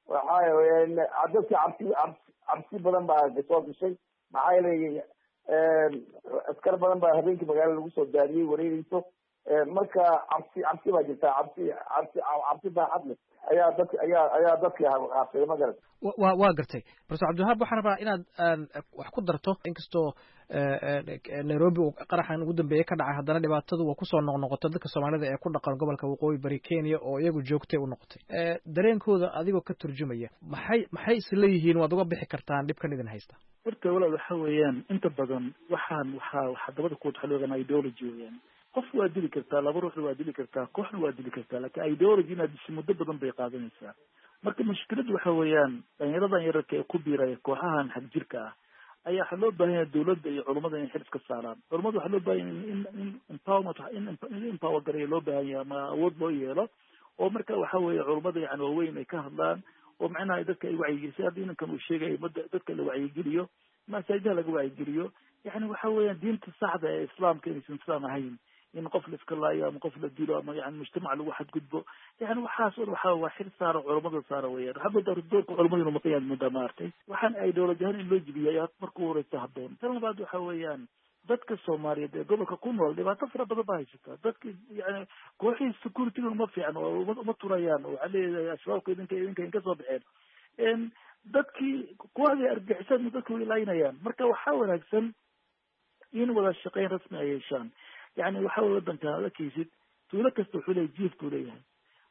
dadkii cabsi badan baa soo gashay. maxaa yeelay askar badan baa habeenkii magaala lagu soo daadiyey wareegeyso. marka cabsi baa jirtaa, cabsi baaxad leh ayaa dadkii haafay ma garat. waa gartay professor cabdiwahaab, waxaan rabaa inaad wax ku darto. inkastoo nairobi uu qaraxan ugu dambeeyey ka dhacay, haddana dhibaatadu waa kusoo noqnoqotay dadka soomaalida ee ku dhaqan gobolka waqooyi bari Kenya oo iyagu joogtay u noqotay. dareenkooda adigoo ka turjumaya maxay isleeyihiin waad uga bixi kartaan dhibkan idin haysta? horta walaal waxa weeyaan inta badan waxaa dabada ku waxa loo yaqaan ideology weeyaan. qof waa dili kartaa, laba ruux waa dili kartaa, kooxna waa dili kartaa, laakiin ideology inaad disho muddo badan bay qaadanaysaa. marka mushkiladu waxa weeyaan dhalinyaradan yararka ee ku biiraya kooxahan xag jirka ah ayaa waxaa loo baahan yahay dawladda iyo culimada in xil iska saaraan. culimada waxaa loo baahan yahay in empower gareeya loo baahan yahay ama awood loo yeelo, oo marka waxa weeye culimada yani waaweyn ay ka hadlaan oo macnaha dadka ay wacyigeliso. hadda inankan uu sheegaya dadka la wacyigeliyo, masaajidaha laga wacyigeliyo. yani waxa weeyaan diinta saxda ee islaamka inaysan islaam ahayn, in qof la iska laayo ama qof la dilo ama yani mujtamac lagu xadgudbo. yani waxaas waa xil saaro culamada saara weeyaan. waxaa moodaa doorka culamada inuu maqan yahay muddaa maartay. waxaan ideology ahaan in loo jibiyo ayaa markuu horeysa habboon. tan labaad waxa weeyaan dadka Soomaaliyeed ee gobolka ku nool dhibaato fara badan baa haysata. dadka yani kooxii security uma fiican oo uma turayaan oo caleeday asbaabka idinka ka soo baxeen. dadkii kooxdii argixisada dadku way laynayaan. marka waxaa wanaagsan in wada shaqeyn rasmi ay yeeshaan. yani waxa weeye wadanka la kiisid tuulo kasta wuxuu leeyahay jiifku leeyahay.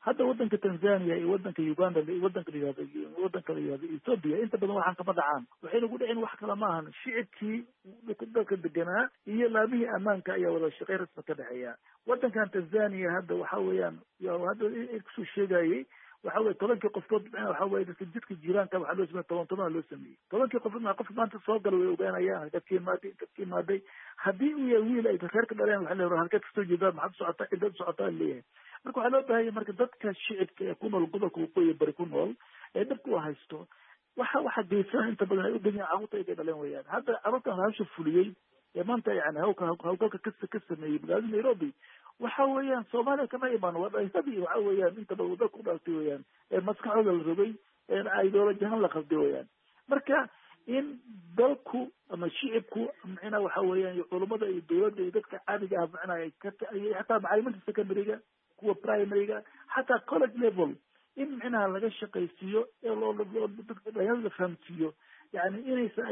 hadda wadanka Tanzania iyo wadanka Uganda iyo wadanka la yiraahdo Ethiopia inta badan waxaan kama dhacaan waxay lagu dhicin wax kala ma ahan shicibkii dadka deganaa iyo laamihii amaanka ayaa wada shaqeyn rasmi ka dhaxeeya wadankan Tanzania hadda waxa weeyaan hadda isku sheegayay waxa weeye 10 qofood waxa weeye dadka jidka jiiraanka waxa loo sameeyay 10 loo sameeyay 10 qofood qof maanta soo galay way ogaanayaan dadkii maaday haddii uu yahay wiil ay reerka dhaleen waxa la yiraahdaa halka soo jeeda maxad socota idad socota leeyahay marka waxa loo baahan yahay marka dadka shicibka ee ku nool gobolka waqooyi bari ku nool ee dadku haysto waxa geesaha inta badan ay u dhigeen carruurta ay dhaleen weeyaan hadda carruurtan hawsha fuliyay ee maanta yani hawlgalka ka sameeyay magaalada Nairobi waxa weeyaan Soomaaliya kama iman wadaysadii waxa weeyaan inta badan wadada ku dhaafay weeyaan ee maskaxdooda la rogay ee ideology la qalday weeyaan marka in dalku ama shicibku macna waxa weeyaan culimada iyo dawladda iyo dadka caadiga ah macna ay hataa macallimiinta secondary-ga kuwa primary-ga hataa college level in macna laga shaqaysiyo ee loo dadka la fahamsiiyo يعني إنسان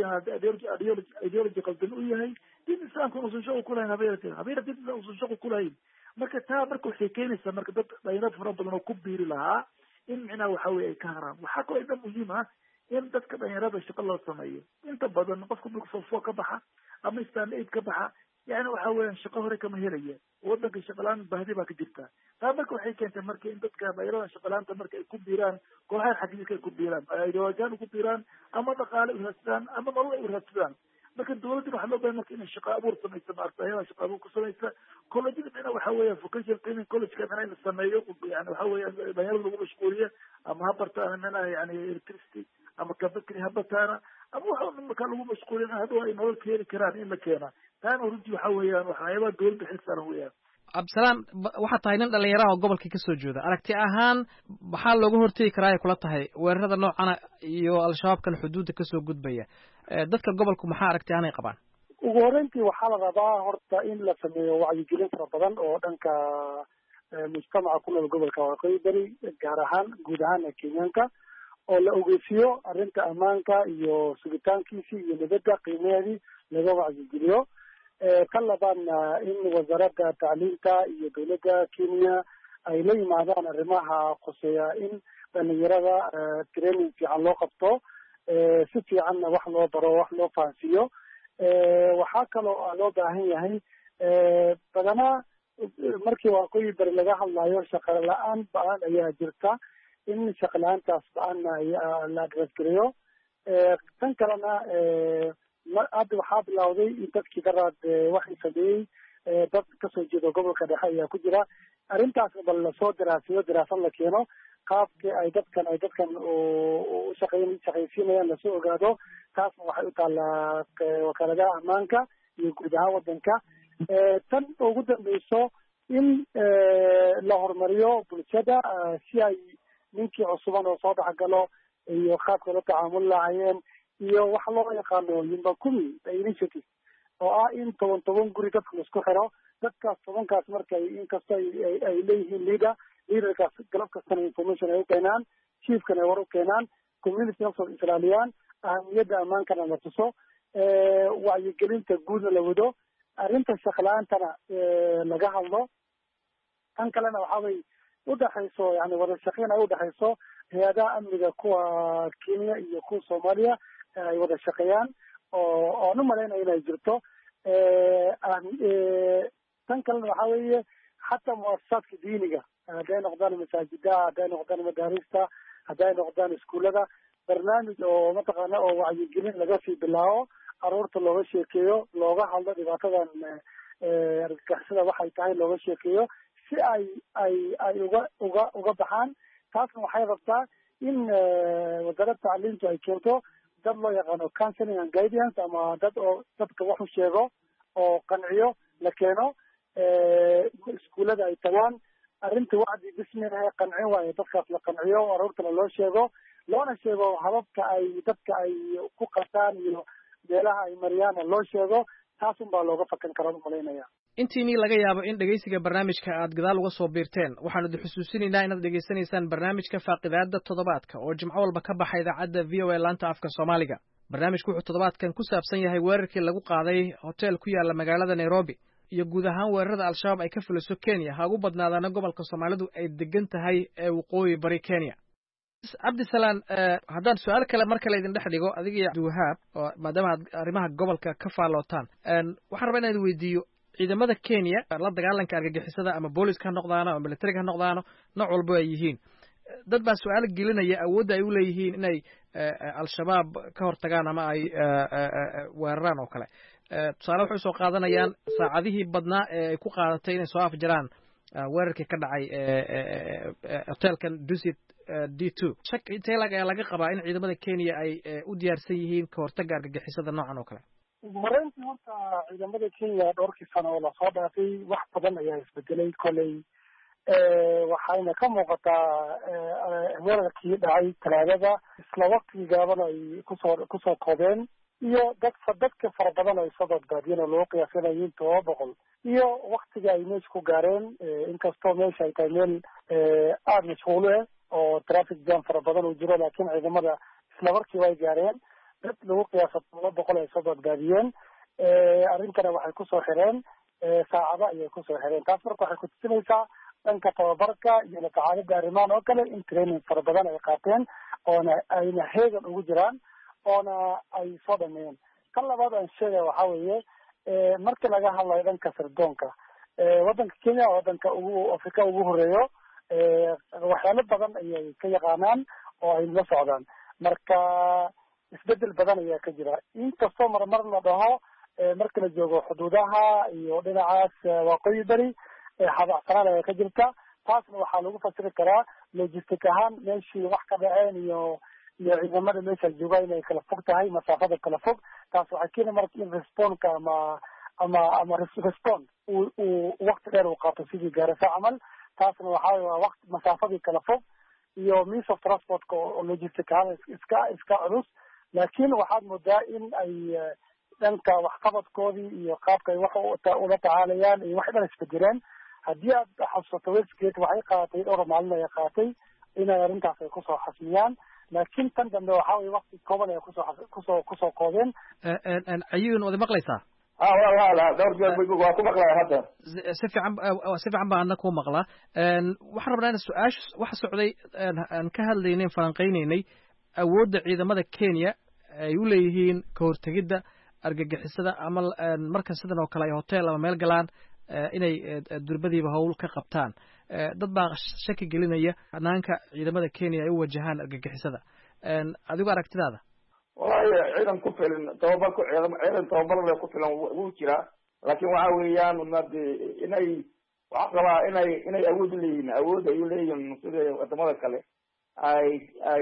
ideology قصدنا وياهي دين إنسان كنا وصلنا كلها هبيرة دين وصلنا كلها مركز تا مركز حكينا إنسان مركز بينات فربنا وكبير لها إن معنا وحوي كهرام وحكوا إذا مهمة إن تذكر بينات الشق الله السماية أنت بدل نقصكم بالصفوة كبحة أما إنسان إيد كبحة يعني وحوي شقهرة كمهيرية ودك الشغلان بهذه باك جبتها هذاك وحكي أنت مركز أنت كبيران شغلان تمركز كبيران كل هاي حقيقة كبيران ideology كبيران أما دقالة ورهستان أما مروة ورهستان لكن دولتي waxaa loo baahan marka in shaqo abuur samayso maartay shaqo abuur ku samayso college ina waxa weeye vocational training college ka in la sameeyo yani waxa weeye dhalinyarada lagu mashquuliyo ama ha bartaan mana yani electricity ama ka fikri ha bartaan ama waxa marka lagu mashquuliyo hadoo ay nolol keeni karaan in la keena taana runtii waxa weeyaan waxyaaba dawladda xilsaaran weeyaan Absalaan waxaa tahay nin dhalinyaraha oo gobolka ka soo jeeda aragti ahaan maxaa looga hortagi karaa ay kula tahay weerarada noocan iyo al-shabaabkan xuduudda ka soo gudbaya dadka gobolku maxaa aragti ahaan ay qabaan ugu horreyntii waxaa la rabaa horta in la sameeyo wacyigelin fara badan oo dhanka mujtamaca ku nool gobolka waqooyi bari gaar ahaan guud ahaan Kenyaanka oo la ogeysiiyo arrinta ammaanka iyo sugitaankiisii iyo nabadda qiimaheedii laga wacyigeliyo kan labaadna in wasaaradda tacliinta iyo dowladda Kenya ay la yimaadaan arrimaha khuseeya in dhalinyarada training fiican loo qabto si fiicanna wax loo baro wax loo fahansiiyo waxaa kaloo loo baahan yahay badanaa markii waqooyi bari laga hadlayo shaqo la-aan ba-an ayaa jirta in shaqo la-aantaas ba-anna la adresgareeyo tan kalena hadda waxaa bilowday in dadkii daraad waxay sameeyey dad kasoo jeeda gobolka dhexe ayaa ku jira arrintaas bal lasoo daraasad la keeno qaabkii ay dadkan shaqaysiinayaan lasoo ogaado taasna waxay u taallaa wakaaladaha ammaanka iyo guud ahaan wadanka tan ugu dambeyso in la horumariyo bulshada si ay ninkii cusuban oo soo dhexgalo iyo qaabka la tacaamul lahaayeen iyo waxa loo yaqaano Yimbakumi initiative oo ah in 10 guri dadka isku xiro dadkaas 10kaas markay inkasta ay leeyihiin leaderkaas galab kasta information ay u keenaan chiefkana war u keenaan community of Israeliyaan ahmiyadda amaankana la tuso wacyigelinta guudna la wado arrinta shaqalaantana laga hadlo tan kalena waxa way u dhaxayso yani wada shaqeyn ay u dhaxayso hay'adaha amniga kuwa Kenya iyo kuwa Soomaaliya ay wada shaqeeyaan oo nu maleynaya inay jirto tan kalena waxa weeye xataa muassasaadka diiniga hadday noqdaan masaajida hadday noqdaan madaarista hadday noqdaan iskuullada barnaamij oo mataqaana oo wacyigelin laga sii bilaabo caruurta looga sheekeeyo looga hadlo dhibaatadan argagixisada waxay tahay looga sheekeeyo si ay uga baxaan taasna waxay rabtaa in wasaaradda tacliintu ay keento dad loo yaqaano counseling and guidance ama dad oo dadka wax u sheego oo qanciyo la keeno iskuullada ay tagaan arrinta wacdi bismillaah qancin waayo dadkaas la qanciyo caruurtana loo sheego loona sheego hababka ay dadka ay ku qabtaan iyo meelaha ay mariyaan loo sheego taas un baa looga fakan karaa u malaynaya intiinii laga yaabo in dhegeysiga barnaamijka aad gadaal uga soo biirteen waxaanu idin xusuusinaynaa inaad dhegeysanaysaan barnaamijka faaqidaada toddobaadka oo jimco walba ka baxa idaacadda VOA laanta afka Soomaaliga barnaamijku wuxuu toddobaadkan ku saabsan yahay weerarkii lagu qaaday hotel ku yaala magaalada Nairobi iyo guud ahaan weerarada al-shabaab ay ka fuliso kenya ha ugu badnaadaana gobolka soomaalidu ay degan tahay ee waqooyi bari kenya cabdisalaan haddaan su-aal kale mar kale idin dhex dhigo adiga iyo abdiwahaab oo maadaama aad arrimaha gobolka ka faallootaan waxaan rabaa inaan weydiiyo ciidamada kenya la dagaalanka argagixisada ama booliska ha noqdaano ama militariga ha noqdaano nooc walba ay yihiin dad baa su-aal gelinaya awoodda ay u leeyihiin inay al-shabaab ka hortagaan ama ay weeraraan oo kale tusaale waxay usoo qaadanayaan saacadihii badnaa ee ay ku qaadatay inay soo afjaraan weerarkii ka dhacay hotelkan dusit D2 shak inteelag ayaa laga qabaa in ciidamada kenya ay u diyaarsan yihiin ka hortagga argagixisada noocan oo kale mareyntii horta ciidamada kenya dhowrkii sano oo lasoo dhaafay wax badan ayaa isbedelay koley waxayna ka muuqataa weerarkii dhacay talaadada isla waqtigii gaaban ay kusoo koobeen iyo dadka fara badan ay soo badbaadiyeen oo loo qiyaasanayo 700 iyo waktiga ay meesha ku gaareen inkastoo meesha ay tahay meel aada mashquul ah oo traffic jam fara badan uu jiro laakiin ciidamada isla markiiba ay gaareen dad lagu qiyaaso 200 ay soo badbaadiyeen arrintana waxay kusoo xireen saacado ayay kusoo xireen taas marka waxay kutusinaysaa dhanka tababarka iyo la tacaalida arrimahan oo kale in training fara badan ay qaateen oona ayna heegan ugu jiraan oona ay soo dhameeyeen kan labaad aan sheegaya waxaa weeye marka laga hadlayo dhanka sirdoonka waddanka kenya waddanka afrika ugu horeeyo waxyaalo badan ayay ka yaqaanaan oo ay la socdaan marka isbedel badan ayaa ka jira inkastoo marmar la dhaho marka la joogo xuduudaha iyo dhinacaas waqooyi bari habacsanaan ayaa ka jirta taasna waxaa lagu fasiri karaa logistic ahaan meeshii wax ka dhaceen iyo ciidamada meesha jooga inay kala fog tahay masaafada kala fog taas waxay keeni marka in responka ama respond uu wakti dheer uu qaato sidii gaarisa camal taasna waxaa waqti masaafadii kala fog iyo means of transportka oo logistic ahaan iska culus laakiin waxaad moodaa in ay dhanka waxqabadkoodii iyo qaabka ay wax ula tacaalayaan iyo wax dhan isbedeleen haddii aad xasuusato westgate waxay qaadatay dhowr maalin ay qaatay inay arrintaas ay kusoo xasmiyaan laakiin tan dambe waxaa weye wakti kooban ay kusoo koobeen ayuun wada maqlaysaa dhowr jeer waa ku maqlaya hadda si fiican baa ana ku maqlaa waxaan rabnaa in su-aasha waxa socday aan ka hadlaynay falanqaynaynay awoodda ciidamada kenya ay u leeyihiin ka hortegidda argagixisada ama marka sidan oo kale ay hotel ama meel galaan inay durbadiiba howl ka qabtaan dad baa shaki gelinaya hanaanka ciidamada kenya ay u wajahaan argagixisada adigo aragtidaada wallahi ciidan ku filan ciidan tababar ku filan wuu jiraa laakiin waxa weeyaan inay waxaa qabaa inay awood uleeyihiin awood ay uleeyihiin sida wadamada kale ay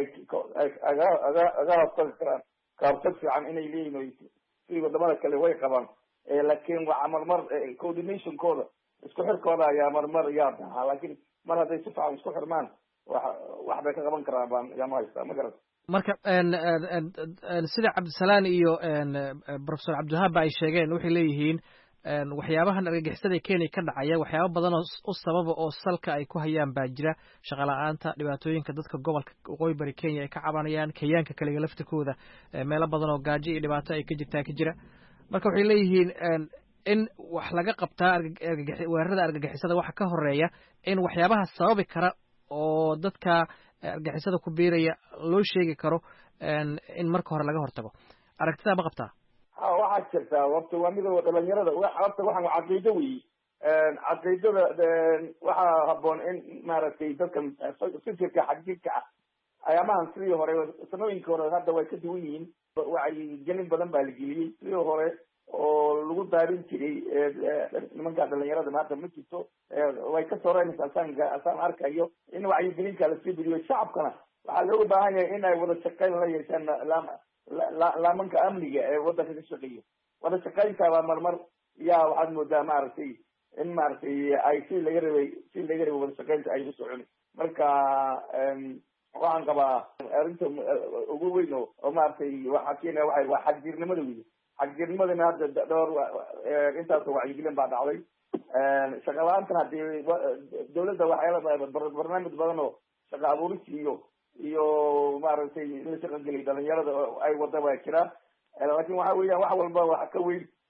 aga hortagi karaan ka hortag fiican inay leeyihiin sidii wadamada kale way qabaan laakiin waa marmar coordinationkooda isku xirkooda ayaa marmar yaa tahaa laakiin mar hadday si fiican isku xirmaan wax bay ka qaban karaan baan yaama haystaa ma garat marka sida cabdisalaan iyo professor cabdiwahaab ba ay sheegeen waxay leeyihiin waxyaabahan argagixisada kenya ka dhacaya waxyaaba badan oo u sababa oo salka ay ku hayaan baa jira shaqa la-aanta dhibaatooyinka dadka gobolka waqooyi bari kenya ay ka cabanayaan kenyaanka kaliga laftirkooda meelo badan oo gaajo iyo dhibaato ay ka jirtaa ka jira marka waxay leeyihiin in wax laga qabtaa weerarada argagixisada waxa ka horeeya in waxyaabaha sababi kara oo dadka argagixisada ku biiraya loo sheegi karo in marka hore laga hortago aragtidaa ma qabtaa waxaa jirtaa horta waa midooda dhalinyarada horta waxaan waa caqiido weyi caqiidada waxaa haboon in maaragtay dadka fikirka xagjirka ah ayaamahan sidii hore sanooyinkii hore hadda way ka duwan yihiin wacyigelin badan baa la geliyey sidii hore oo lagu daarin jiray nimanka dhalinyarada maanta ma jirto way ka soreynaysa asaan arkayo in wacyigelinka lasii beliyo shacabkana waxaa looga baahan yahay in ay wada shaqeyn la yeeshaan laamanka amniga ee wadanka ka shaqeeya wada shaqeyntaabaa marmar yaa waxaad moodaa maaragtay in maaragtay ay si laga rabay wada shaqeynta ay u socon marka waxaan qabaa arrinta ugu weyn oo maaragtay waxaa keenaya waa xagjirnimada wey xagjirnimadana hadda dhowr intaasoo wacyigelin baa dhacday shaqa la-aantan hadii dawladda waxyaala barnaamij badan oo shaqa abuuris iyo maaragtay in la shaqo geliy dhalinyarada ay wada waa jiraa laakin waxa weeyaan wax walba waxa ka weyn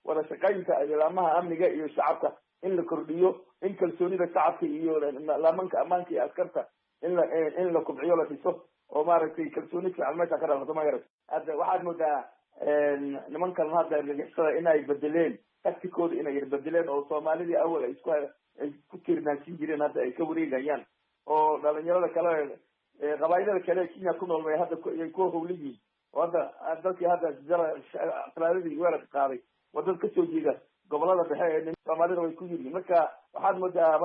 wada shaqaynta laamaha amniga iyo shacabka in la kordhiyo, in kalsoonida shacabka iyo laamanka ammaanka iyo askarta in la kubciyo, la dhiso, oo maaragtay kalsooni fiican meesha ka dhalato magarat. hadda waxaad moodaa nimankan hadda argagixisada inay bedeleen taktikooda, inay bedeleen, oo soomaalidii awal ay ku tiirnaansin jireen hadda ay ka wareegayaan, oo dhalinyarada kale qabaayilada kale Kenya ku nool bay hadda ay ku howlan yihiin. oo hadda dadkii hadda talaadadii weerarka qaaday waa dad kasoo jeeda gobolada dhexe ee soomaalida way ku yiriin. marka waxaad moodaa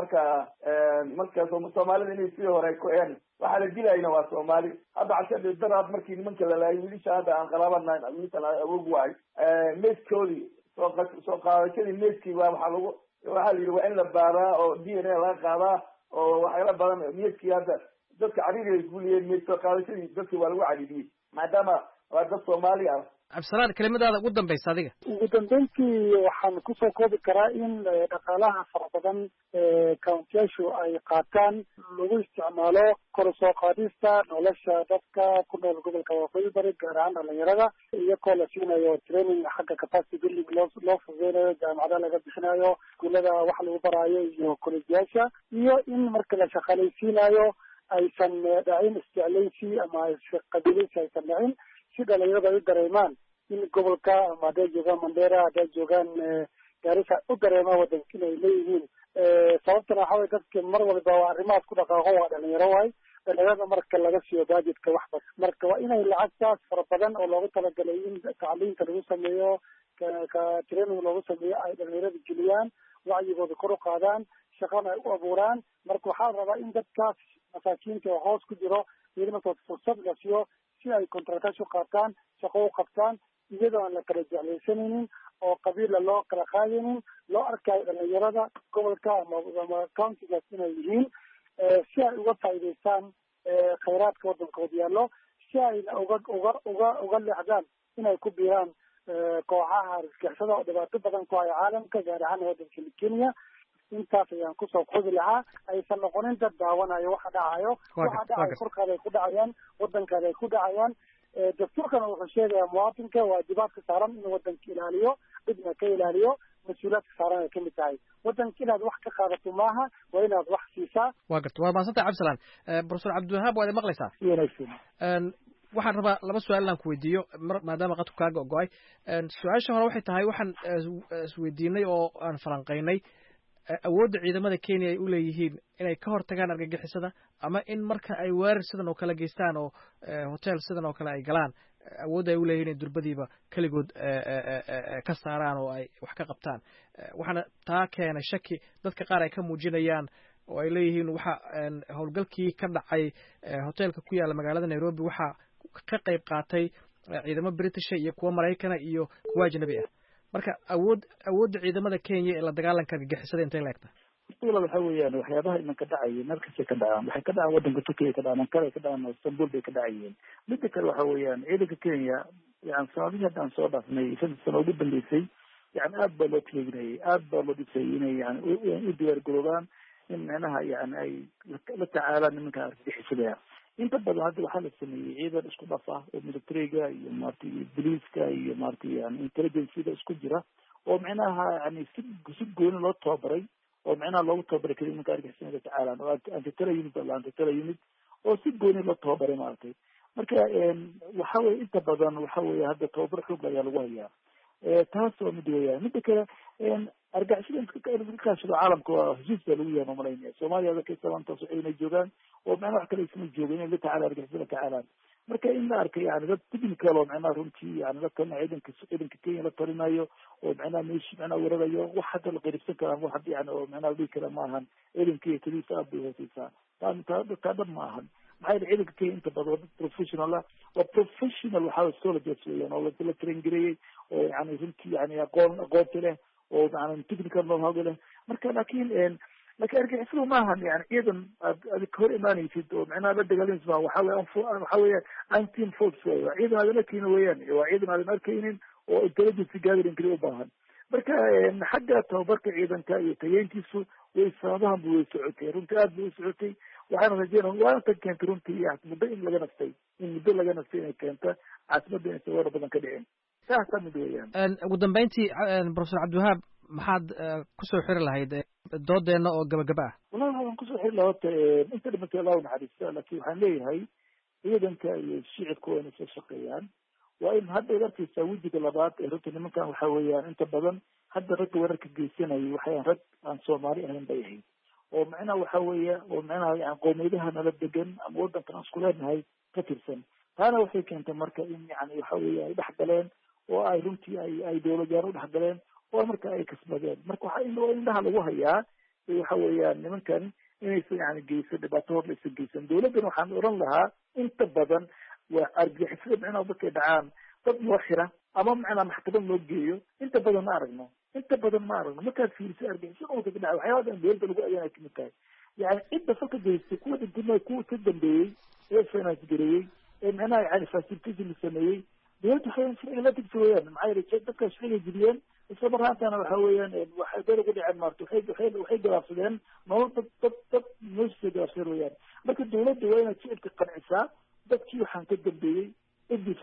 marka soomaalida inay sidii hore ku waxaa la dilayna waa Soomaali. hadda cashadii daraad markii nimanka la laayay wiilasha hadda aan qalaabanayn wiilasha awoog waay meeskoodii soo qaadashadii meeskii waxaa la yidhi waa in la baaraa oo DNA laga qaadaa oo waxyaala badan. meeskii hadda dadka cariiri ay guuliyeen, mees soo qaadashadii dadkii waa lagu cariiriyey maadaama waa dad Soomaali ah. cabdisalaan kelimadaada ugu dambaysa adiga. ugu dambeyntii waxaan kusoo koobi karaa in dhaqaalaha fara badan countiyaashu ay qaataan lagu isticmaalo kor u soo qaadista nolosha dadka ku nool gobolka waqooyi bari, gaar ahaan dhalinyarada, iyagoo la siinayo training xagga capacity building loo fududeynayo, jaamacada laga bixinayo, iskuullada wax lagu baraayo iyo kolejyaasha, iyo in marka la shaqaalaysiinayo aysan dhacin isjeclaysi ama qabiilaysi aysan dhacin, si dhalinyarada ay u dareemaan in gobolka ama hadday joogaan Mandera, hadday joogaan Garissa u dareemaan wadanka inay leeyihiin. sababtana waxaa way dadka mar walba waa arrimahaas ku dhaqaaqo waa dhalinyaro waay. dhalinyarada marka laga siiyo baajidka waxbas, marka waa inay lacagtaas fara badan oo loogu talagalay in tacliinta lagu sameeyo, ka training loogu sameeyo, ay dhalinyarada geliyaan, wacyigooda kor u qaadaan, shaqana ay u abuuraan. marka waxaa rabaa in dadkaas masaakiinta oo hoos ku jiro iyadana fursad la siiyo si ay contractation qaataan, shaqo u qabtaan, iyadoo aan la kala jeclaysanaynin oo qabiila loo kala qaadaynin, loo arkayo dhalinyarada gobolka ama countigaas inay yihiin, si ay uga faa'iidaystaan khayraadka waddankooda yaallo, si ayna uga leexdaan inay ku biiraan kooxaha argagixisada oo dhibaato badan ku haya caalamka, gaar ahaan waddanka Kenya. intaas ayaan kusoo koobi lahaa, aysan noqonin dad daawanayo waxa dhacayo. waxa dhacayo furkaada ay ku dhacayaan, waddankaada ay ku dhacayaan. dastuurkana wuxuu sheegayaa muwaadinka waajibaadka saaran inuu waddanka ilaaliyo, dhibna ka ilaaliyo, mas-uuliyaadka saaran ay kamid tahay. waddanka inaad wax ka qaadato maaha, waa inaad wax siisaa. waa garta waa mahadsantay cabdisalaan. professor cabdiwahaab waad maqlaysaa? waxaan rabaa laba su-aal inaan ku weydiiyo maadaama qadku kaaga ogo-ay. su-aasha hore waxay tahay, waxaan isweydiinay oo aan falanqaynay awoodda ciidamada Kenya ay u leeyihiin inay ka hortagaan argagixisada, ama in marka ay weerar sidan oo kale geystaan oo hotel sidan oo kale ay galaan, awoodda ay u leeyihiin in durbadiiba keligood ka saaraan oo ay wax ka qabtaan. waxaana taa keenay shaki dadka qaar ay ka muujinayaan oo ay leeyihiin waxa howlgalkii ka dhacay hotelka ku yaala magaalada Nairobi waxa ka qayb qaatay ciidamo British iyo kuwa Mareykan iyo kuwa ajnabi ah. marka awoodda ciidamada Kenya ee la dagaalanka argagixisada intay leegta. waxa weeyaan waxyaabaha imanka dhacaya markasta ka dhacaan, waxay ka dhacaan waddanka Turkiga, ka dhacaan Ankara, ka dhacaan Istanbul bay ka dhacayeen. midda kale waxa weeyaan ciidanka Kenya yani sanadihii haddaan soo dhaafnay 5 sano ugu dambeysay yani aad baa loo taageerayay, aad baa loo dhisay inay yani u diyaar garoobaan in macnaha yani ay la tacaalaan nimanka argagixisada. inta badan hadda waxaa la sameeyey ciidan isku dhaf ah oo militariga iyo maaragtay booliiska iyo maaragtay yani intelligence-da isku jira oo macnaha yani si gooni loo tababaray oo macnaha loogu tababaray kadib nimanka argagixisada tacaalaan oo antitala unit oo si gooni loo tababaray maaragtay. marka waxa weye inta badan waxa weye hadda tababar xoog ayaa lagu hayaa. taas waa mid weeyaan. midda kale argagixisada iska kaashado caalamka waa heshiis baa lagu yahay mamalaynaya. Soomaaliya dadka maanta inay joogaan oo macnaha wax kale isma joogin inay la tacaala argagixisada tacaalaan. marka in la arkay yani dad technical oo macnaha runtii yani dadkana ciidanka Kenya la talinayo oo macnaha meeshii macnaha weerarayo wax hadda la qeybsan karaa wax hadda yani oo macnaha dhihi kara ma ahan. ciidankii kaliisa aad bay hooseysaa. taa dhab ma ahan. maxaa yeelay ciidanka Kenya inta badan dad professional ah, waa professional waxaa soldiers weeyaan oo la train gareeyay oo yani runtii yani aqoonta leh oo yani technical know-how leh. marka laakiin argagixisadu ma ahan yani ciidan aad ka hor imaanaysid oo macnaha la dagaalanaysid waxa weeyaan anti force weey, waa ciidan aadan arkaynin weeyaan, waa ciidan aadan arkaynin oo intelligence gathering kaliya u baahan. marka xagga tababarka ciidanka iyo tayeentiisu way sababahan way socotay, runtii aad bay u socotay. waxaan rajeynaa waa tan keentay runtii muddo in laga nastay inay keenta caasimada inay sawir badan ka dhicin. saasa mid weeyaan. ugu dambeyntii professor cabdiwahaab maxaad kusoo xiri lahayd doodeenna oo gabagaba ah? wallahi waxaan kusoo xiri lahaa horta inta dhimatay allah naxariista, laakiin waxaan leeyahay ciidanka iyo shicibka waa inay soo shaqeeyaan. waa in hadda ad arkeysaa wejiga labaad ee runta nimankan waxa weeyaan inta badan hadda ragga weerarka geysanayay waxay rag aan soomaali ahayn bay ahayd, oo macnaha waxa weeya oo macnaha yani qowmiyadaha nala degan ama wadankan aan isku leenahay ka tirsan. taana waxay keentay marka in yani waxa weya ay dhex galeen oo ay runtii ay dowladyaal u dhex galeen oo marka ay kasbadeen. marka waxaa indhaha lagu hayaa waxa weeyaan nimankan inaysan yani geysan dhibaato hor laysan geysan. dowladdan waxaan oran lahaa inta badan waa argixisada macnaha dadkay dhacaan dad loo xira ama macnaha maxkamad loo geeyo inta badan ma aragno markaad fiiriso argixisada dhulka ka dhaca waxyaabadan dowladda lagu ayaan ay kamid tahay. yani cidda falka geystay kuwa degdina kuwa ka dambeeyey ee finance gareeyey ee macnaha yani facilitation sameeyey dowladda waxay sharciga la degsa weeyaan. maxaa yeelay dadka sharciga jibiyeen isla marhaantana waxa weeyaan waxay dad ugu dhiceen maarta waxay galaafsadeen nolol dad noloshiisa galaafsadeen weeyaan. marka dowladda waa inaad shicibka qancisaa dadkii waxaan ka dambeeyey ciddii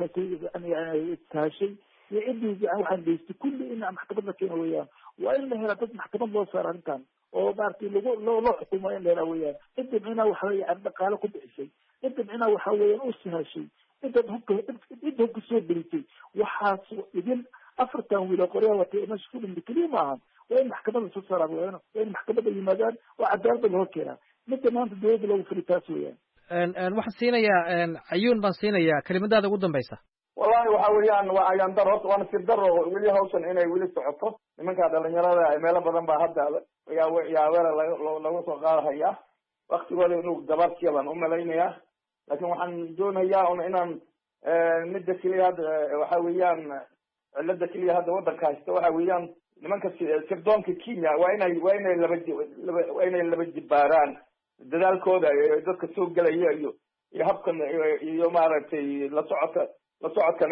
tahashay iyo ciddii waxaan geystay kulli in maxkamad la keeno weeyaan. waa in la helaa dad maxkamad loo saaro arrintan oo maaragtay loo xukumo in la helaa weeyaan. cidda micnaha waxa weya yani dhaqaale ku bixisay, cidda micnaha waxa weeyaan u sahashay, cidda hubka soo gelisay. waxaas idin afartan wiil oo qoryaa watay meesha ku dhintay keliya maahan. waa in maxkamada soo saaraan weeyaan, waa in maxkamada yimaadaan oo cadaalada loo keenaa. midda maanta dowladda loogu fili taas weeyaan. waxaan siinayaa cayuun baan siinayaa kelimadaada ugu dambaysa. wallahi waxa weeyaan waa ayaan daro horta waa nasiib daro weli hawshan inay weli socoto. nimanka dhalinyarada meelo badan baa hadda yaa weerar lagu soo qaadahaya. waktigooda inuu gabaabsiya baan umalaynayaa. laakiin waxaan doonayaa inaan midda keliya hadda waxa weeyaan cilada keliya hadda wadanka haysta waxa weeyaan nimanka sirdoonka Kenya waa inay laba jibaaraan dadaalkooda dadka soo galaya iyo habkan iyo maaragtay la socodka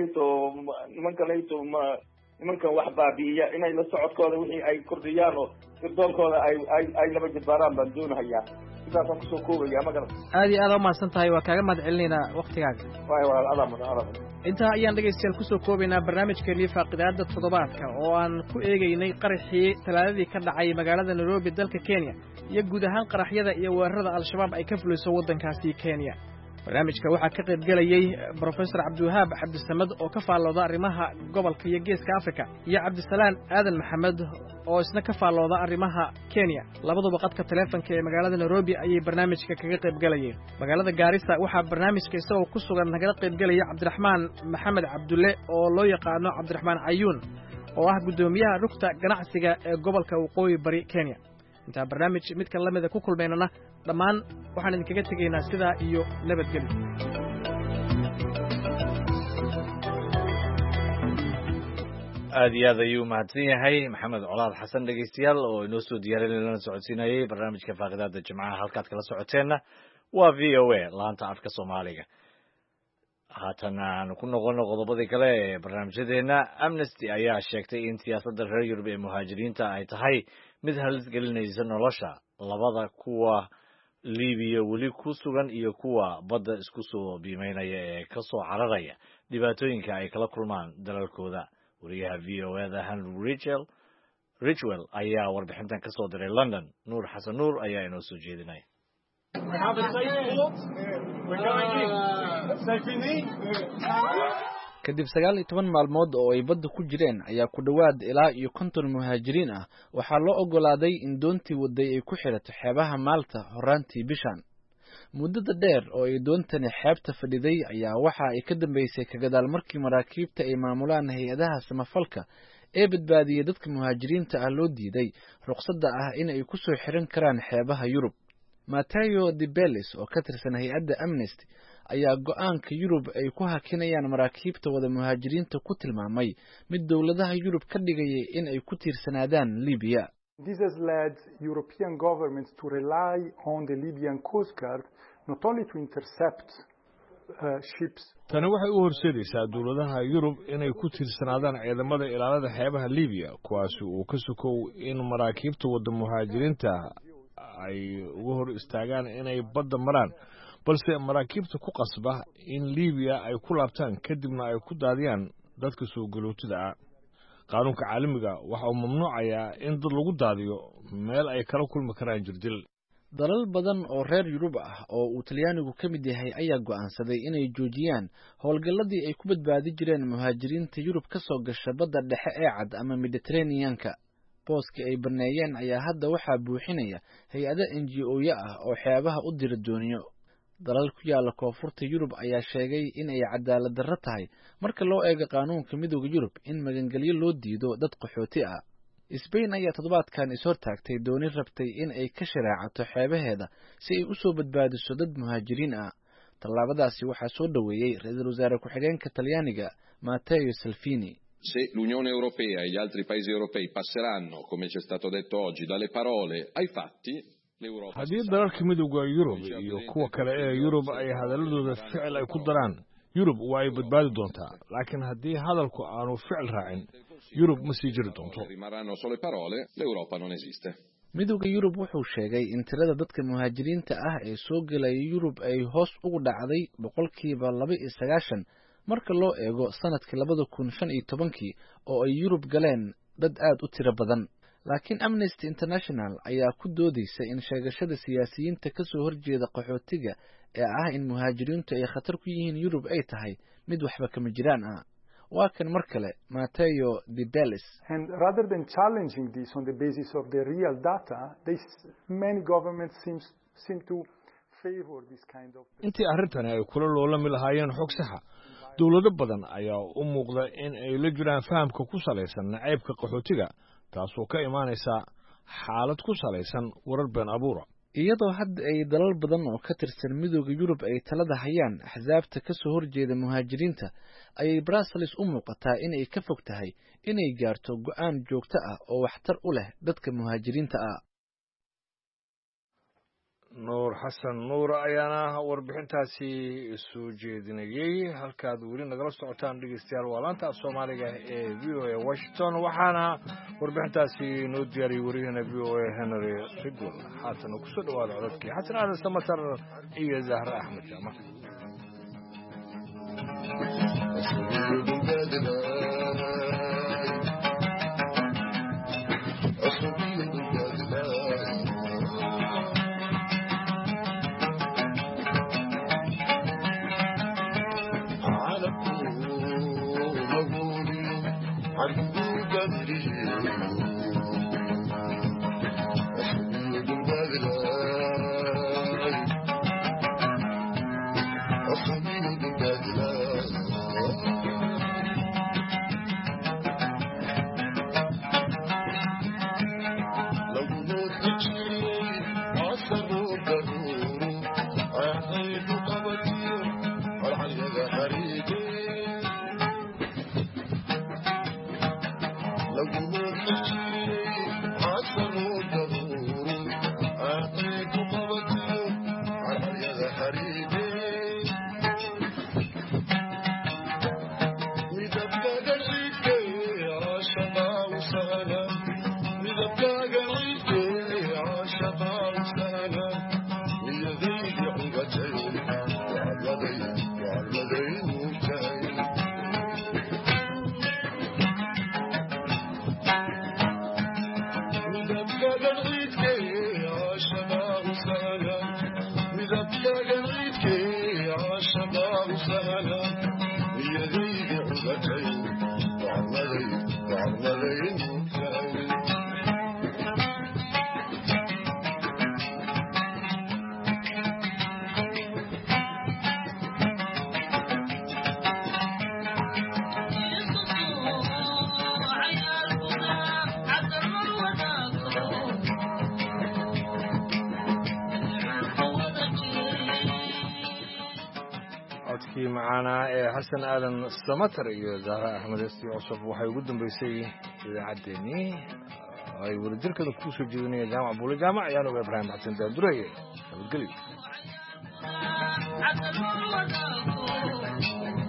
nimankan wax baabi'iya inay la socodkooda wixii ay kordhiyaan oo sirdoonkooda ay laba jibaaraan baan doonahayaa. sidaasaan kusoo koobaya magaran. aad iyo aad u mahadsan tahay, waa kaaga mahad celinaynaa waktigaaga. intaa ayaan dhegaystayaal kusoo koobaynaa barnaamijkeenii faaqidaada toddobaadka oo aan ku eegaynay qaraxii talaadadii ka dhacay magaalada Nairobi dalka Kenya iyo guud ahaan qaraxyada iyo weerarada al-shabaab ay ka fuliso waddankaasi Kenya. barnaamijka waxaa ka qayb galayay professor cabdiwahaab cabdisamad oo ka faallooda arrimaha gobolka iyo geeska Afrika iyo cabdisalaan aadan maxamed oo isna ka faallooda arrimaha Kenya. labaduba qadka taleefanka ee magaalada Nairobi ayay barnaamijka kaga qayb galayeen. magaalada Garissa waxaa barnaamijka isagoo ku sugan nagala qayb galaya Cabdiraxmaan Maxamed Cabdulle oo loo yaqaano Cabdiraxmaan Cayuun oo ah gudoomiyaha rugta ganacsiga ee gobolka Waqooyi Bari Kenya. inta barnaamij midkan lamida ku kulmeynana dhammaan waxaan idinkaga tegaynaa sidaa iyo nabadgelyo. aad iyo aad ayuu mahadsan yahay maxamed colaad xasan dhegeystayaal oo inoo soo diyaarinay lana socodsiinayay barnaamijka faaqidaada jimcaha. halkaad kala socoteenna waa VOA laanta afka Soomaaliga. haatan aan ku noqono qodobadii kale ee barnaamijyadeena. Amnesty ayaa sheegtay in siyaasadda reer Yurub ee muhaajiriinta ay tahay mid halis gelinaysa nolosha labada kuwa Liibiya weli ku sugan iyo kuwa badda isku soo biimeynaya ee ka soo cararaya dhibaatooyinka ay kala kulmaan dalalkooda. wariyaha VOA-da Henry Richwell ayaa warbixintan ka soo diray London. Nuur Xasan Nuur ayaa inoo soo jeedinaya. kadib 19 maalmood oo ay badda ku jireen ayaa ku dhawaad ilaa iyo 50 muhaajiriin ah waxaa loo ogolaaday in doontii waday ay ku xirato xeebaha Malta horaantii bishan. muddada dheer oo ay doontani xeebta fadhiday ayaa waxa ay ka dambeysay ka gadaal markii maraakiibta ay maamulaan hay'adaha samafalka ee badbaadiyay dadka muhaajiriinta ah loo diiday ruqsadda ah in ay ku soo xiran karaan xeebaha Yurub. Matteo Di Bellis oo ka tirsan hay'adda Amnesty ayaa go'aanka Yurub ay ku hakinayaan maraakiibta wada muhaajiriinta ku tilmaamay mid dawladaha Yurub ka dhigayay in ay ku tiirsanaadaan Liibiya. This has led European governments to rely on the Libyan Coast Guard not only to intercept ships. Tani waxay u horseedaysaa dawladaha Yurub inay ku tiirsanaadaan ciidamada ilaalada xeebaha Liibiya kuwaas oo ka sokow in maraakiibta wada muhaajiriinta ay uga hor istaagaan inay badda maraan, balse maraakiibta ku qasba in Liibiya ay ku laabtaan kadibna ay ku daadiyaan dadka soo galootida ah qaanuunka caalamiga waxa uu mamnuucayaa in dad lagu daadiyo meel ay kala kulmi karaan jirdil dalal badan oo reer Yurub ah oo uu Talyaanigu ka mid yahay ayaa go'aansaday inay joojiyaan howlgalladii ay ku badbaadi jireen muhaajiriinta Yurub ka soo gasha badda dhexe ee cad ama Mediterranean-ka booska ay baneeyeen ayaa hadda waxaa buuxinaya hay'ado NGO-ya ah oo xeebaha u dira dooniyo dalal ku yaala koonfurta Yurub ayaa sheegay in ay cadaalad darro tahay marka loo eego qaanuunka midowga Yurub in magangelyo loo diido dad qaxooti ah Spain ayaa toddobaadkan is hortaagtay dooni rabtay in ay ka sharaacato xeebaheeda si ay u soo badbaadiso dad muhaajiriin ah tallaabadaasi waxaa soo dhaweeyay ra'iisul wasaare ku-xigeenka Talyaaniga Matteo Salvini Se l'Unione Europea e gli altri paesi europei passeranno, come ci è stato detto oggi, dalle parole ai fatti, l'Europa haddii dalalka midowga Yurub iyo kuwa kale ee Yurub ay hadalladooda ficil ay ku daraan Yurub waa ay badbaadi doontaa laakiin haddii hadalku aanu ficil raacin Yurub ma sii jiri doonto rimarranno solo parole, l'Europa non esiste. midowga Yurub wuxuu sheegay in tirada dadka muhaajiriinta ah ee soo galaya Yurub ay hoos ugu dhacday 29% marka loo eego sanadkii 2015 oo ay Yurub galeen dad aad u tiro badan laakiin Amnesty International ayaa ku doodaysa in sheegashada siyaasiyiinta ka soo horjeeda qaxootiga ee ah in muhaajiriintu ay khatar ku yihiin Yurub ay tahay mid waxba kama jiraan ah waa kan mar kale Matteo De Bellis and rather than challenging this on the basis of the real data many governments seem to favor this kind of intii arrintani ay kula loolami lahaayeen xog saxa dawlado badan ayaa u muuqda in ay la jiraan fahamka ku salaysan nacaybka qaxootiga taasoo ka imaanaysa xaalad ku salaysan warar been abuura iyadoo hadda ay dalal badan oo ka tirsan midowga Yurub ay talada hayaan axsaabta ka soo horjeeda muhaajiriinta ayay Brussels u muuqataa in ay ka fog tahay inay gaarto go'aan joogto ah oo waxtar u leh dadka muhaajiriinta ah nuur xasan nuur ayaana warbixintaasi soo jeedinayay halkaad weli nagala socotaan dhegeystayaal waa laanta Soomaaliga ee VOA Washington waxaana warbixintaasi noo diyaariyay wariyahana VOA Henry Ridwell haatan ku soo dhawaada codadkii xasan aadan samatar iyo Zahra Axmed Jaamac معنا حسن آدم سمتر iyo Zahra Axmed Yusuf waxay ugu dambeysay idaacadeeni ay wadadirkada ku soo jeedinaya jaamac buule jaamac ayaan uga Ibrahim Xasan Daandurey nabadgelyo